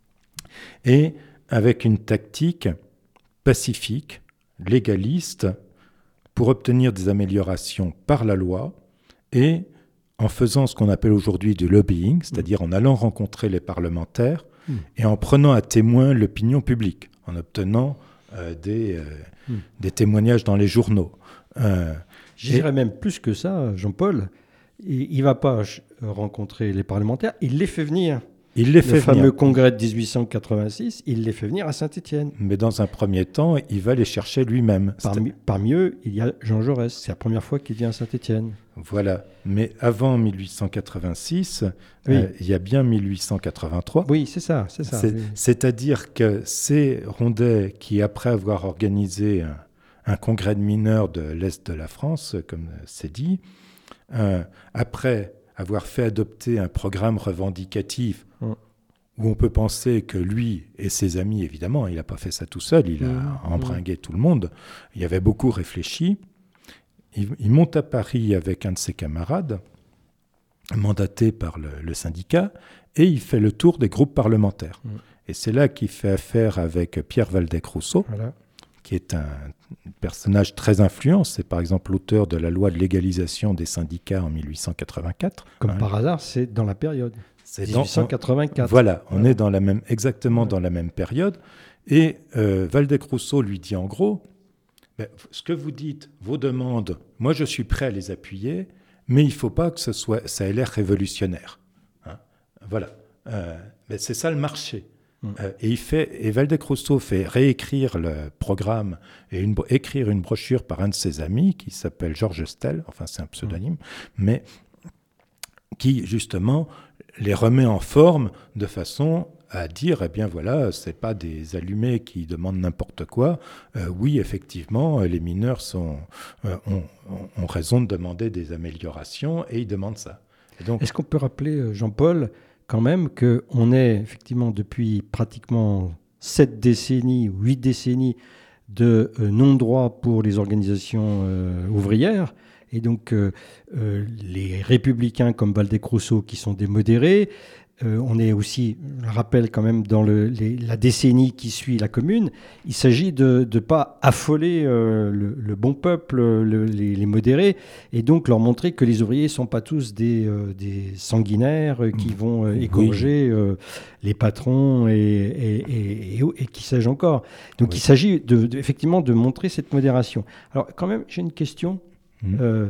et avec une tactique pacifique, légaliste, pour obtenir des améliorations par la loi et en faisant ce qu'on appelle aujourd'hui du lobbying, c'est-à-dire en allant rencontrer les parlementaires mmh. et en prenant à témoin l'opinion publique, en obtenant euh, des, euh, mmh. des témoignages dans les journaux. Euh, Je dirais et... même plus que ça, Jean-Paul, il ne va pas rencontrer les parlementaires, il les fait venir. Il les fait le venir. fameux congrès de dix-huit cent quatre-vingt-six, il les fait venir à Saint-Étienne. Mais dans un premier temps, il va les chercher lui-même. Parmi, parmi eux, il y a Jean Jaurès. C'est la première fois qu'il vient à Saint-Étienne. Voilà. Mais avant mille huit cent quatre-vingt-six, oui. euh, il y a bien mille huit cent quatre-vingt-trois. Oui, c'est ça. C'est ça c'est, oui. C'est-à-dire que c'est Rondet qui, après avoir organisé un, un congrès de mineurs de l'Est de la France, comme c'est dit, euh, après avoir fait adopter un programme revendicatif mmh. où on peut penser que lui et ses amis, évidemment, il n'a pas fait ça tout seul, il a mmh. embringué tout le monde, il avait beaucoup réfléchi. Il, il monte à Paris avec un de ses camarades, mandaté par le, le syndicat, et il fait le tour des groupes parlementaires. Mmh. Et c'est là qu'il fait affaire avec Pierre Waldeck-Rousseau, voilà. qui est un personnage très influent. C'est par exemple l'auteur de la loi de légalisation des syndicats en mille huit cent quatre-vingt-quatre. Comme Hein. par hasard, c'est dans la période. C'est dix-huit dans- cent quatre-vingt-quatre. Voilà, on Voilà. est dans la même, exactement dans la même période. Et euh, Waldeck-Rousseau lui dit en gros, ben, ce que vous dites, vos demandes, moi je suis prêt à les appuyer, mais il ne faut pas que ce soit, ça ait l'air révolutionnaire. Hein. Voilà, euh, ben, c'est ça le marché. Mm. Euh, et, il fait, et Waldeck-Rousseau fait réécrire le programme et une, écrire une brochure par un de ses amis qui s'appelle Georges Stel, enfin c'est un pseudonyme, mm. mais qui justement les remet en forme de façon à dire, eh bien voilà, ce n'est pas des allumés qui demandent n'importe quoi. Euh, oui, effectivement, les mineurs sont, euh, ont, ont raison de demander des améliorations et ils demandent ça. Et donc, Est-ce qu'on peut rappeler, euh, Jean-Paul, quand même, qu'on est effectivement depuis pratiquement sept décennies ou huit décennies de euh, non-droit pour les organisations euh, ouvrières, et donc euh, euh, les républicains comme Waldeck-Rousseau qui sont des modérés. Euh, on est aussi, je le rappelle quand même, dans le, les, la décennie qui suit la Commune. Il s'agit de ne pas affoler euh, le, le bon peuple, le, les, les modérés, et donc leur montrer que les ouvriers ne sont pas tous des, euh, des sanguinaires euh, qui vont euh, égorger euh, les patrons et, et, et, et, et qui sais-je encore. Donc Oui. il s'agit de, de, effectivement de montrer cette modération. Alors quand même, j'ai une question. Mmh. Euh,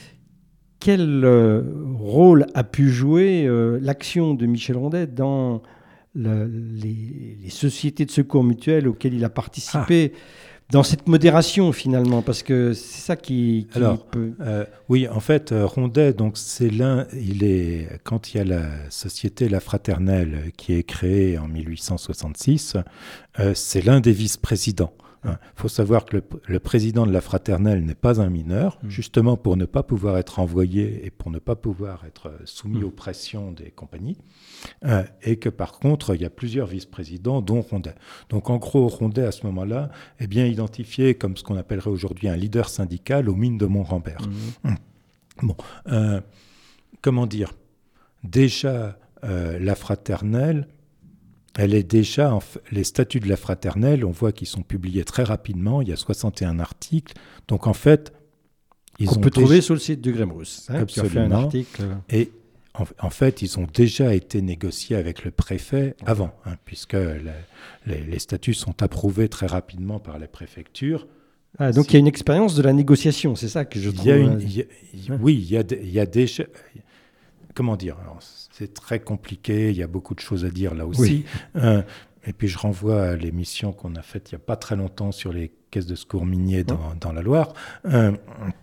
Quel euh, rôle a pu jouer euh, l'action de Michel Rondet dans le, les, les sociétés de secours mutuels auxquelles il a participé, ah. dans cette modération finalement, parce que c'est ça qui, qui Alors, peut... Euh, oui, en fait, Rondet, donc c'est l'un, il est, quand il y a la société La Fraternelle qui est créée en mille huit cent soixante-six, euh, c'est l'un des vice-présidents. Il hein. faut savoir que le, le président de la Fraternelle n'est pas un mineur, mmh. justement pour ne pas pouvoir être envoyé et pour ne pas pouvoir être soumis mmh. aux pressions des compagnies, euh, et que par contre, il y a plusieurs vice-présidents, dont Rondet. Donc en gros, Rondet, à ce moment-là, est bien identifié comme ce qu'on appellerait aujourd'hui un leader syndical aux mines de Montrembert. Mmh. Mmh. Bon, euh, comment dire, déjà, euh, la Fraternelle... Elle est déjà, en f... les statuts de la Fraternelle, on voit qu'ils sont publiés très rapidement, il y a soixante et un articles, donc en fait... Ils on peut déjà... trouver sur le site de Grémous, hein, qui a fait un article. Et en, en fait, ils ont déjà été négociés avec le préfet avant, hein, puisque la, les, les statuts sont approuvés très rapidement par les préfectures. Ah, donc si... il y a une expérience de la négociation, c'est ça que je trouve... Il y a une, il y a, il, oui, il y a, il y a déjà... Comment dire alors, c'est très compliqué, il y a beaucoup de choses à dire là aussi. Oui. Euh, et puis je renvoie à l'émission qu'on a faite il n'y a pas très longtemps sur les caisses de secours miniers dans, ouais. dans la Loire. Euh,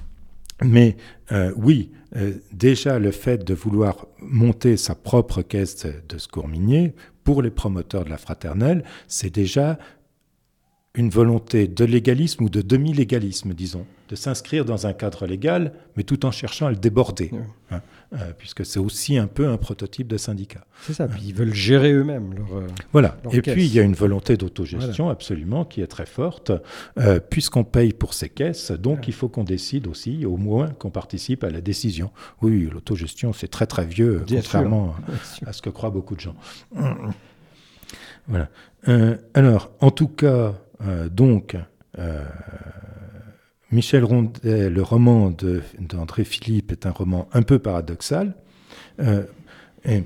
mais euh, oui, euh, déjà le fait de vouloir monter sa propre caisse de secours minier, pour les promoteurs de la Fraternelle, c'est déjà une volonté de légalisme ou de demi-légalisme, disons, de s'inscrire dans un cadre légal, mais tout en cherchant à le déborder, oui. hein, euh, puisque c'est aussi un peu un prototype de syndicat. C'est ça, puis ils veulent gérer eux-mêmes leur euh, Voilà, leur et caisse. Puis il y a une volonté d'autogestion voilà. absolument qui est très forte, euh, puisqu'on paye pour ces caisses, donc voilà. il faut qu'on décide aussi, au moins qu'on participe à la décision. Oui, l'autogestion, c'est très très vieux, Bien contrairement sûr. à, à ce que croient beaucoup de gens. Voilà. Euh, alors, en tout cas, euh, donc... Euh, Michel Rondet, le roman de, d'André Philippe est un roman un peu paradoxal. Euh, et,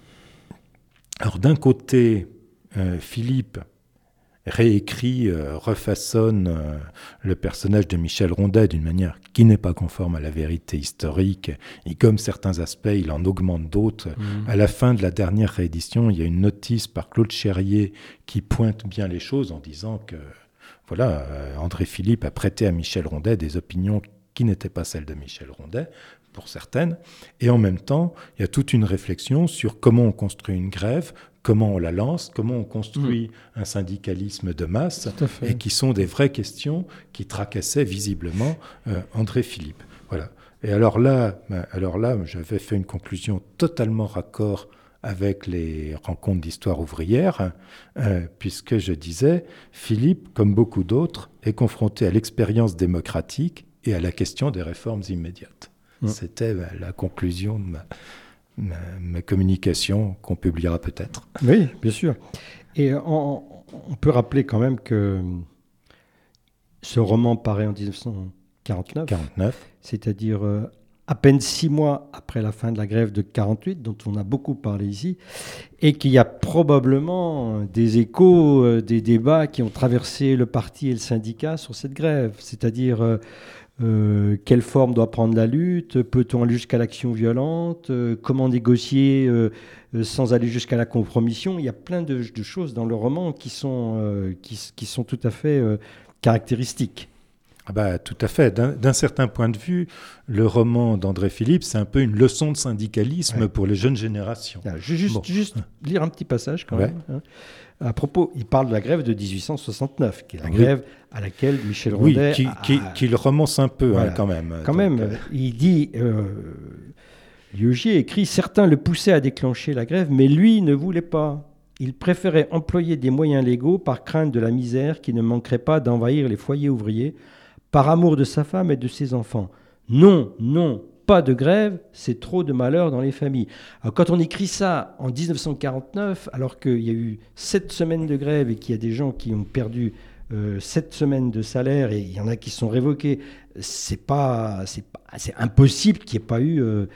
alors d'un côté, euh, Philippe réécrit, euh, refaçonne euh, le personnage de Michel Rondet d'une manière qui n'est pas conforme à la vérité historique, et comme certains aspects, il en augmente d'autres. Mmh. À la fin de la dernière réédition, il y a une notice par Claude Cherrier qui pointe bien les choses en disant que Voilà, euh, André Philippe a prêté à Michel Rondet des opinions qui n'étaient pas celles de Michel Rondet, pour certaines. Et en même temps, il y a toute une réflexion sur comment on construit une grève, comment on la lance, comment on construit mmh. un syndicalisme de masse, et qui sont des vraies questions qui tracassaient visiblement euh, André Philippe. Voilà. Et alors là, ben, alors là, j'avais fait une conclusion totalement raccord avec les rencontres d'histoire ouvrière, euh, puisque je disais, Philippe, comme beaucoup d'autres, est confronté à l'expérience démocratique et à la question des réformes immédiates. Mmh. C'était bah, la conclusion de ma, ma, ma communication qu'on publiera peut-être. Oui, bien sûr. Et on, on peut rappeler quand même que Ce roman paraît en dix-neuf cent quarante-neuf, quarante-neuf. c'est-à-dire euh, à peine six mois après la fin de la grève de quarante-huit, dont on a beaucoup parlé ici, et qu'il y a probablement des échos, euh, des débats qui ont traversé le parti et le syndicat sur cette grève, c'est-à-dire euh, euh, quelle forme doit prendre la lutte, peut-on aller jusqu'à l'action violente, euh, comment négocier euh, euh, sans aller jusqu'à la compromission. Il y a plein de, de choses dans le roman qui sont, euh, qui, qui sont tout à fait euh, caractéristiques. Ah bah, tout à fait. D'un, d'un certain point de vue, le roman d'André Philippe, c'est un peu une leçon de syndicalisme ouais. pour les jeunes générations. Ah, je vais juste, bon. juste lire un petit passage quand ouais. même. Hein. À propos, il parle de la grève de dix-huit cent soixante-neuf, qui est la oui. grève à laquelle Michel Rondet... Oui, qui, a, qui, qui le romance un peu voilà. hein, quand même. Quand Donc, même, euh... il dit... Euh, Lieugier écrit « Certains le poussaient à déclencher la grève, mais lui ne voulait pas. Il préférait employer des moyens légaux par crainte de la misère qui ne manquerait pas d'envahir les foyers ouvriers, par amour de sa femme et de ses enfants. Non, non, pas de grève, c'est trop de malheur dans les familles. » Alors, quand on écrit ça en dix-neuf cent quarante-neuf, alors qu'il y a eu sept semaines de grève et qu'il y a des gens qui ont perdu euh, sept semaines de salaire et il y en a qui sont révoqués, c'est, pas, c'est, pas, c'est impossible qu'il n'y ait pas eu... Euh,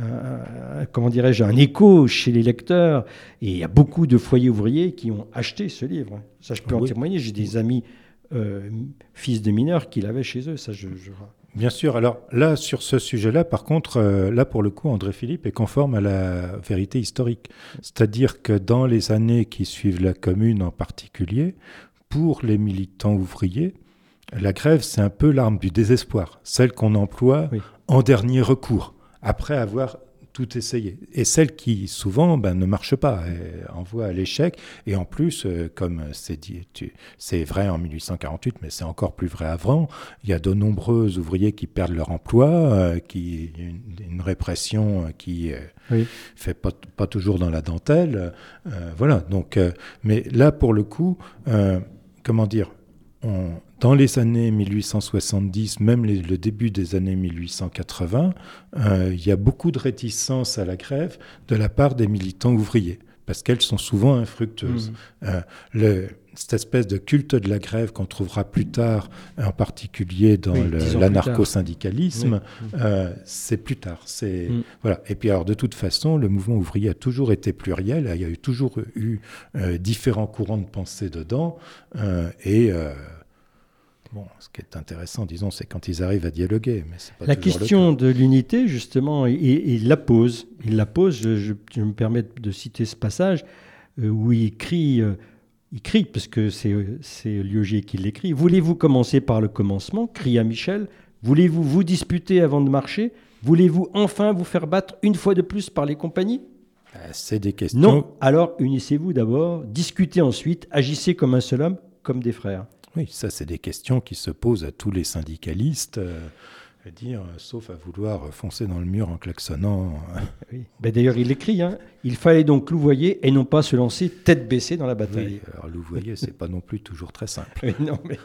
Un, comment dirais-je, un écho chez les lecteurs. Et il y a beaucoup de foyers ouvriers qui ont acheté ce livre. Ça, je peux oui. en témoigner. J'ai des amis euh, fils de mineurs qui l'avaient chez eux. Ça, je, je... Bien sûr. Alors là, sur ce sujet-là, par contre, euh, là, pour le coup, André Philippe est conforme à la vérité historique. C'est-à-dire que dans les années qui suivent la Commune en particulier, pour les militants ouvriers, la grève, c'est un peu l'arme du désespoir, celle qu'on emploie oui. en dernier recours, après avoir tout essayé. Et celle qui, souvent, ben, ne marche pas, et envoie à l'échec. Et en plus, euh, comme c'est dit, tu, c'est vrai en dix-huit cent quarante-huit, mais c'est encore plus vrai avant, il y a de nombreux ouvriers qui perdent leur emploi, euh, qui, une, une répression qui ne euh, oui. fait pas, pas toujours dans la dentelle. Euh, voilà. Donc, euh, mais là, pour le coup, euh, comment dire, on... Dans les années dix-huit cent soixante-dix, même les, le début des années dix-huit cent quatre-vingts, euh, il y a beaucoup de réticence à la grève de la part des militants ouvriers, parce qu'elles sont souvent infructueuses. Mmh. Euh, le, cette espèce de culte de la grève qu'on trouvera plus tard, en particulier dans oui, le, l'anarcho-syndicalisme, oui. euh, c'est plus tard. C'est, mmh. voilà. Et puis alors, de toute façon, le mouvement ouvrier a toujours été pluriel, il y a eu, toujours eu euh, différents courants de pensée dedans, euh, et... Euh, Bon, ce qui est intéressant, disons, c'est quand ils arrivent à dialoguer. Mais c'est pas la question de l'unité, justement, il, il la pose. Il la pose, je, je, je me permets de citer ce passage euh, où il crie, euh, il crie, parce que c'est, c'est Lieugier qui l'écrit. « Voulez-vous commencer par le commencement ?» cria Michel. « Voulez-vous vous disputer avant de marcher ? Voulez-vous enfin vous faire battre une fois de plus par les compagnies ?» C'est des questions... Non, alors unissez-vous d'abord, discutez ensuite, agissez comme un seul homme, comme des frères. Oui, ça, c'est des questions qui se posent à tous les syndicalistes, euh, dire, sauf à vouloir foncer dans le mur en klaxonnant. Oui. Ben d'ailleurs, il l'écrit, hein. Il fallait donc louvoyer et non pas se lancer tête baissée dans la bataille. Oui, alors louvoyer, c'est pas non plus toujours très simple. Oui, non, mais...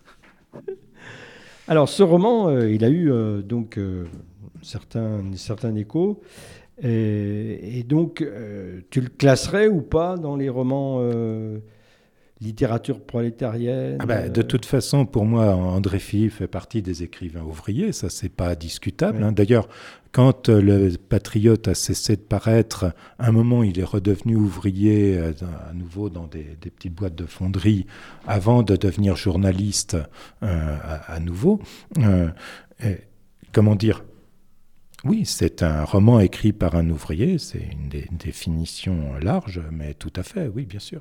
Alors, ce roman, euh, il a eu euh, donc euh, certains, certains échos. Et, et donc, euh, tu le classerais ou pas dans les romans euh, littérature prolétarienne? Ah ben, de toute façon, pour moi, André Philippe fait partie des écrivains ouvriers, ça c'est pas discutable. Oui. Hein. D'ailleurs, quand euh, le Patriote a cessé de paraître, à un moment il est redevenu ouvrier euh, à nouveau dans des, des petites boîtes de fonderie, avant de devenir journaliste euh, à, à nouveau. Euh, et, comment dire? Oui, c'est un roman écrit par un ouvrier, c'est une, dé- une définition large, mais tout à fait, oui, bien sûr.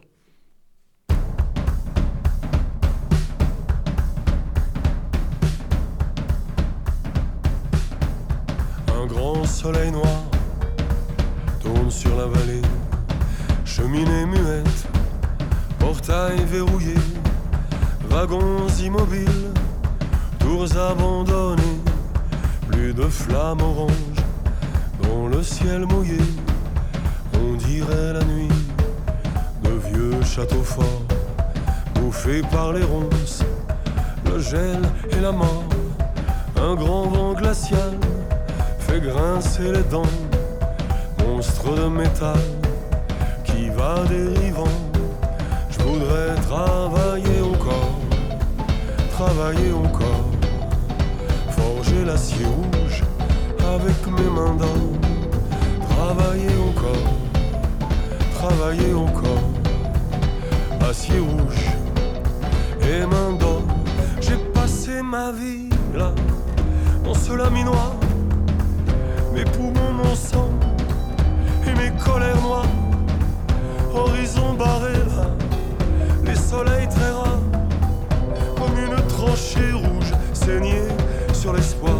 Un grand soleil noir tourne sur la vallée, cheminée muette, portail verrouillé, wagons immobiles, tours abandonnées, plus de flammes oranges dans le ciel mouillé. On dirait la nuit de vieux châteaux forts, bouffés par les ronces, le gel et la mort. Un grand vent glacial fait grincer les dents, monstre de métal qui va dérivant. Je voudrais travailler au corps, travailler travailler encore, forger l'acier rouge avec mes mains d'or. Travailler encore, travailler encore, acier rouge et main d'or. J'ai passé ma vie là, dans ce laminoir, mes poumons, mon sang et mes colères noires. Horizon barré là, les soleils très rares, comme une tranchée rouge saignée sur l'espoir.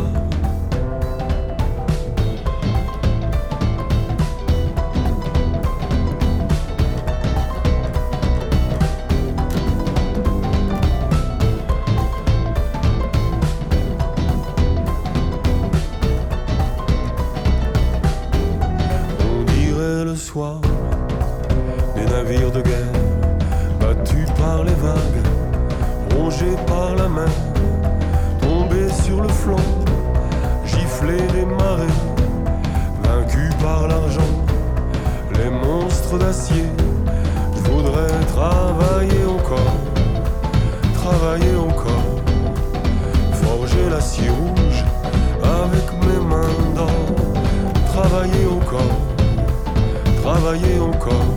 On dirait le soir des navires de guerre, battus par les vagues, rongés par la mer, tombés sur le flanc, giflés des marées, vaincus par l'argent, les monstres d'acier. Je voudrais travailler encore, travailler encore, forger l'acier rouge avec mes mains d'or. Travailler encore, travailler encore,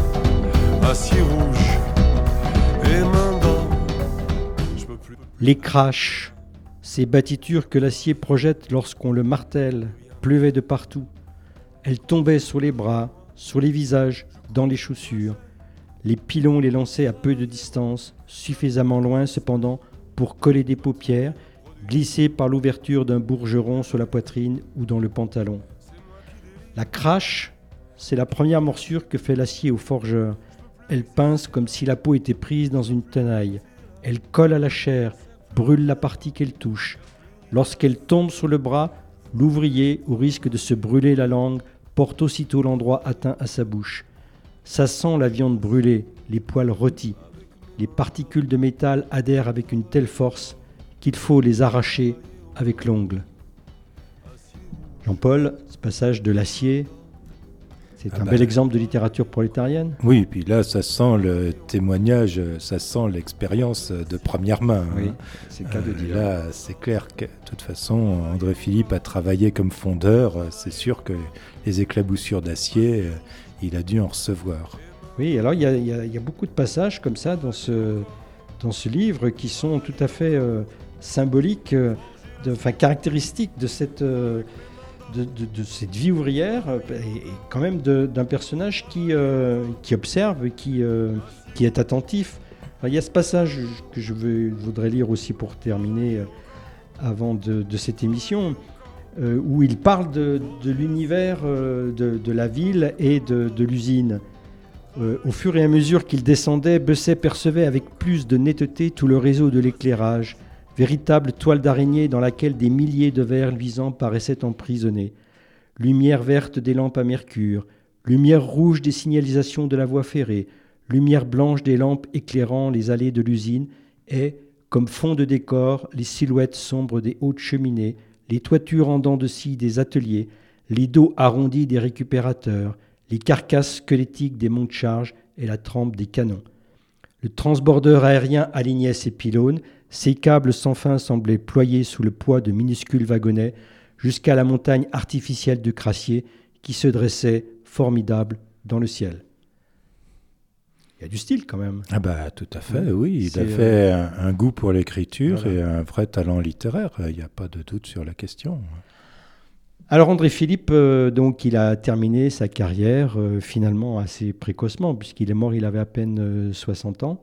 acier rouge et main d'or. Je peux plus. Les crashs, ces bâtitures que l'acier projette lorsqu'on le martèle, pleuvaient de partout. Elles tombaient sur les bras, sur les visages, dans les chaussures. Les pilons les lançaient à peu de distance, suffisamment loin cependant pour coller des paupières, glisser par l'ouverture d'un bourgeron sur la poitrine ou dans le pantalon. La crash, c'est la première morsure que fait l'acier au forgeur. Elle pince comme si la peau était prise dans une tenaille. Elle colle à la chair, brûle la partie qu'elle touche. Lorsqu'elle tombe sur le bras, l'ouvrier, au risque de se brûler la langue, porte aussitôt l'endroit atteint à sa bouche. Ça sent la viande brûlée, les poils rôtis. Les particules de métal adhèrent avec une telle force qu'il faut les arracher avec l'ongle. Jean-Paul, ce passage de l'acier, c'est ah un bah, bel exemple de littérature prolétarienne. Oui, puis là, ça sent le témoignage, ça sent l'expérience de première main. Oui, hein. c'est le cas de Euh, dire. Là, c'est clair que, de toute façon, André Philippe a travaillé comme fondeur. C'est sûr que les éclaboussures d'acier, euh, il a dû en recevoir. Oui, alors il y, a- il y a- il y a beaucoup de passages comme ça dans ce, dans ce livre qui sont tout à fait euh, symboliques, euh, de, enfin caractéristiques de cette, euh, de, de- de cette vie ouvrière euh, et, et quand même de- d'un personnage qui, euh, qui observe, qui, euh, qui est attentif. Alors, il y a ce passage que je veux- voudrais lire aussi pour terminer euh, avant de, de cette émission, euh, où il parle de, de l'univers euh, de, de la ville et de, de l'usine. Euh, au fur et à mesure qu'il descendait, Besset percevait avec plus de netteté tout le réseau de l'éclairage, véritable toile d'araignée dans laquelle des milliers de verres luisants paraissaient emprisonnés. Lumière verte des lampes à mercure, lumière rouge des signalisations de la voie ferrée, lumière blanche des lampes éclairant les allées de l'usine et, comme fond de décor, les silhouettes sombres des hautes cheminées, les toitures en dents de scie des ateliers, les dos arrondis des récupérateurs, les carcasses squelettiques des monts de charge et la trempe des canons. Le transbordeur aérien alignait ses pylônes, ses câbles sans fin semblaient ployés sous le poids de minuscules wagonnets, jusqu'à la montagne artificielle de Crassier qui se dressait formidable dans le ciel. Il y a du style quand même. Ah bah tout à fait, oui. Il C'est, a fait un, un goût pour l'écriture Voilà. et un vrai talent littéraire. Il n'y a pas de doute sur la question. Alors André Philippe, euh, donc, il a terminé sa carrière euh, finalement assez précocement, puisqu'il est mort, il avait à peine euh, soixante ans.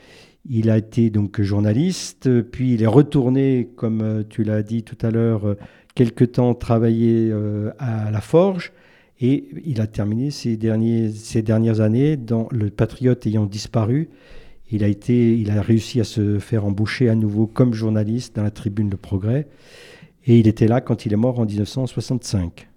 Il a été donc journaliste, puis il est retourné, comme euh, tu l'as dit tout à l'heure, euh, quelque temps travailler euh, à la Forge, et il a terminé ses, derniers, ses dernières années dans Le Patriote ayant disparu. Il a, été, il a réussi à se faire embaucher à nouveau comme journaliste dans la Tribune Le Progrès. Et il était là quand il est mort en dix-neuf cent soixante-cinq.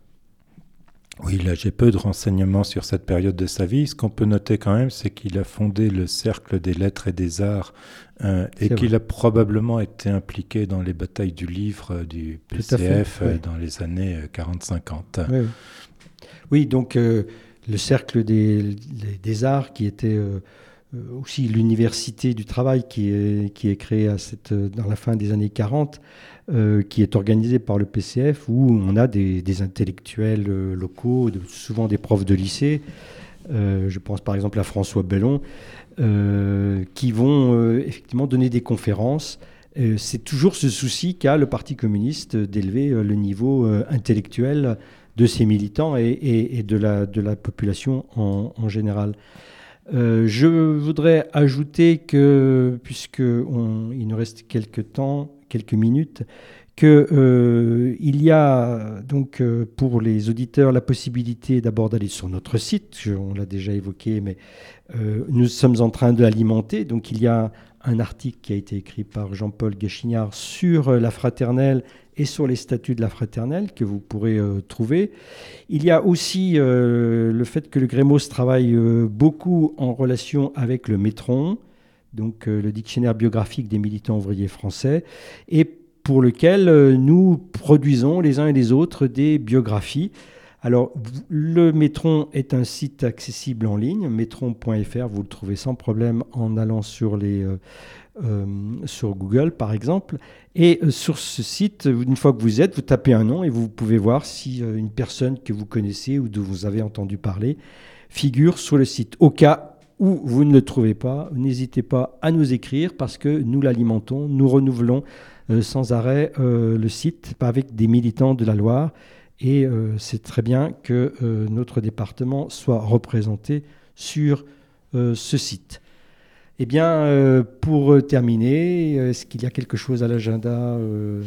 Oui, là j'ai peu de renseignements sur cette période de sa vie. Ce qu'on peut noter quand même, c'est qu'il a fondé le Cercle des Lettres et des Arts euh, et C'est qu'il vrai. a probablement été impliqué dans les batailles du livre euh, du P Tout à C fait, F euh, oui. dans les années euh, quarante cinquante. Oui, oui. Oui, donc euh, le Cercle des, des- des Arts qui était euh, aussi l'université du travail qui est, qui est créée à cette, dans la fin des années quarante, euh, qui est organisée par le P C F, où on a des, des intellectuels euh, locaux, de, souvent des profs de lycée, euh, je pense par exemple à François Bellon, euh, qui vont euh, effectivement donner des conférences. Euh, c'est toujours ce souci qu'a le Parti communiste d'élever euh, le niveau euh, intellectuel de ses militants et, et, et de, la, de la population en, en général. Euh, je voudrais ajouter que, puisqu'il nous reste quelques temps, quelques minutes, qu'il euh, y a donc euh, pour les auditeurs la possibilité d'abord d'aller sur notre site, je, on l'a déjà évoqué, mais euh, nous sommes en train de l'alimenter. Donc il y a un article qui a été écrit par Jean-Paul Gachignard sur la fraternelle et sur les statuts de la fraternelle que vous pourrez euh, trouver. Il y a aussi euh, le fait que le Grémos travaille euh, beaucoup en relation avec le Métron, donc euh, le dictionnaire biographique des militants ouvriers français, et pour lequel euh, nous produisons les uns et les autres des biographies. Alors, le Métron est un site accessible en ligne, métron point f r, vous le trouvez sans problème en allant sur, les, euh, euh, sur Google, par exemple. Et euh, sur ce site, une fois que vous y êtes, vous tapez un nom et vous pouvez voir si euh, une personne que vous connaissez ou dont vous avez entendu parler figure sur le site. Au cas où vous ne le trouvez pas, n'hésitez pas à nous écrire parce que nous l'alimentons, nous renouvelons euh, sans arrêt euh, le site avec des militants de la Loire. Et euh, c'est très bien que euh, notre département soit représenté sur euh, ce site. Eh bien, euh, pour terminer, est-ce qu'il y a quelque chose à l'agenda euh...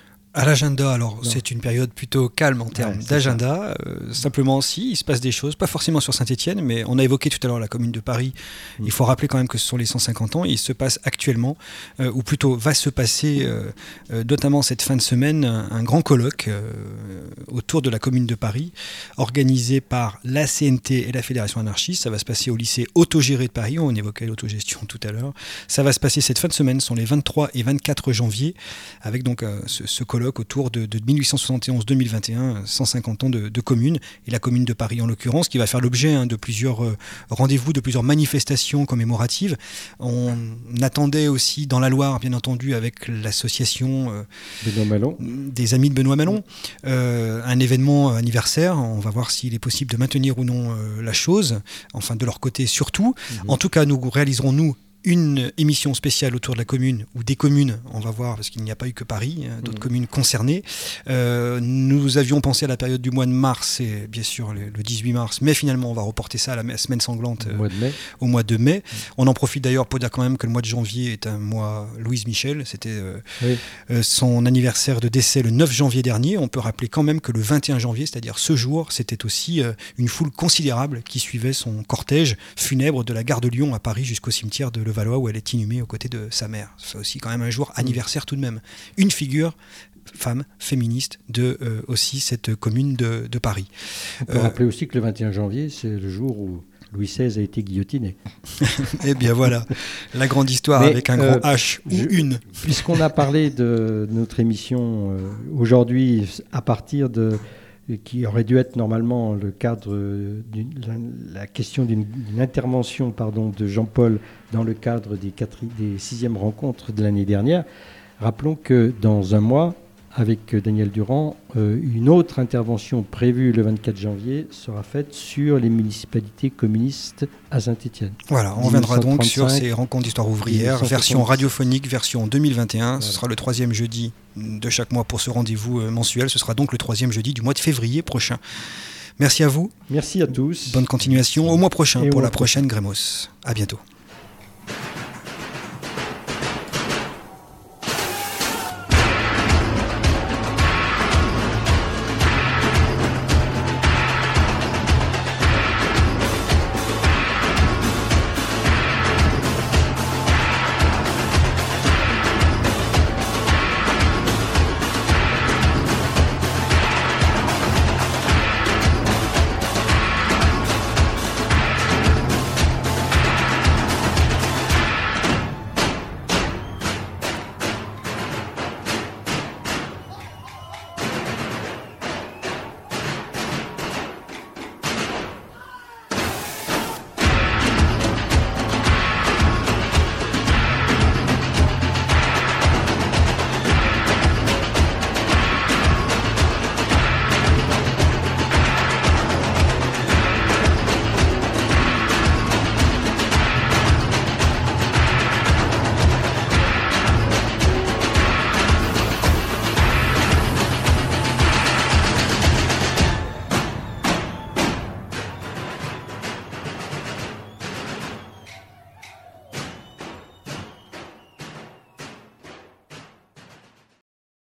À l'agenda, alors Non. c'est une période plutôt calme en termes Ouais, c'est d'agenda. Euh, simplement, si, il se passe des choses, pas forcément sur Saint-Étienne, mais on a évoqué tout à l'heure la commune de Paris. Mmh. Il faut rappeler quand même que ce sont les cent cinquante ans. Et il se passe actuellement, euh, ou plutôt va se passer, euh, euh, notamment cette fin de semaine, un, un grand colloque euh, autour de la commune de Paris, organisé par la C N T et la Fédération anarchiste. Ça va se passer au lycée autogéré de Paris. On évoquait l'autogestion tout à l'heure. Ça va se passer cette fin de semaine, ce sont les vingt-trois et vingt-quatre janvier, avec donc euh, ce, ce colloque autour de, de mille huit cent soixante et onze à deux mille vingt et un, cent cinquante ans de, de commune, et la commune de Paris en l'occurrence, qui va faire l'objet hein, de plusieurs euh, rendez-vous, de plusieurs manifestations commémoratives. On attendait aussi dans la Loire, bien entendu, avec l'association euh, Benoît Malon. des Amis de Benoît Malon, euh, un événement anniversaire. On va voir s'il est possible de maintenir ou non euh, la chose, enfin de leur côté surtout. Mmh. En tout cas, nous réaliserons, nous, une émission spéciale autour de la commune, ou des communes, on va voir, parce qu'il n'y a pas eu que Paris, hein, d'autres mmh. communes concernées. Euh, nous avions pensé à la période du mois de mars, et bien sûr le, le dix-huit mars, mais finalement on va reporter ça à la semaine sanglante, euh, mois de mai. au mois de mai. Mmh. On en profite d'ailleurs pour dire quand même que le mois de janvier est un mois Louise Michel, c'était euh, oui. euh, son anniversaire de décès le neuf janvier dernier. On peut rappeler quand même que le vingt et un janvier, c'est-à-dire ce jour, c'était aussi euh, une foule considérable qui suivait son cortège funèbre de la gare de Lyon à Paris jusqu'au cimetière de Levallois, où elle est inhumée aux côtés de sa mère. C'est aussi quand même un jour anniversaire tout de même. Une figure femme, féministe de euh, aussi cette commune de, de Paris. On peut euh, rappeler aussi que le vingt et un janvier, c'est le jour où Louis seize a été guillotiné. Eh bien voilà, la grande histoire. Mais, avec un euh, grand H ou je, une. Puisqu'on a parlé de notre émission euh, aujourd'hui à partir de qui aurait dû être normalement le cadre d'une la, la question d'une intervention pardon, de Jean-Paul dans le cadre des, quatre, des sixièmes rencontres de l'année dernière. Rappelons que dans un mois, avec Daniel Durand, euh, une autre intervention prévue le vingt-quatre janvier sera faite sur les municipalités communistes à Saint-Étienne. Voilà, on reviendra donc sur ces rencontres d'histoire ouvrière, version radiophonique, version deux mille vingt et un. Voilà. Ce sera le troisième jeudi de chaque mois pour ce rendez-vous mensuel. Ce sera donc le troisième jeudi du mois de février prochain. Merci à vous. Merci à tous. Bonne continuation au mois prochain et pour la prochain. prochaine Grémos. À bientôt.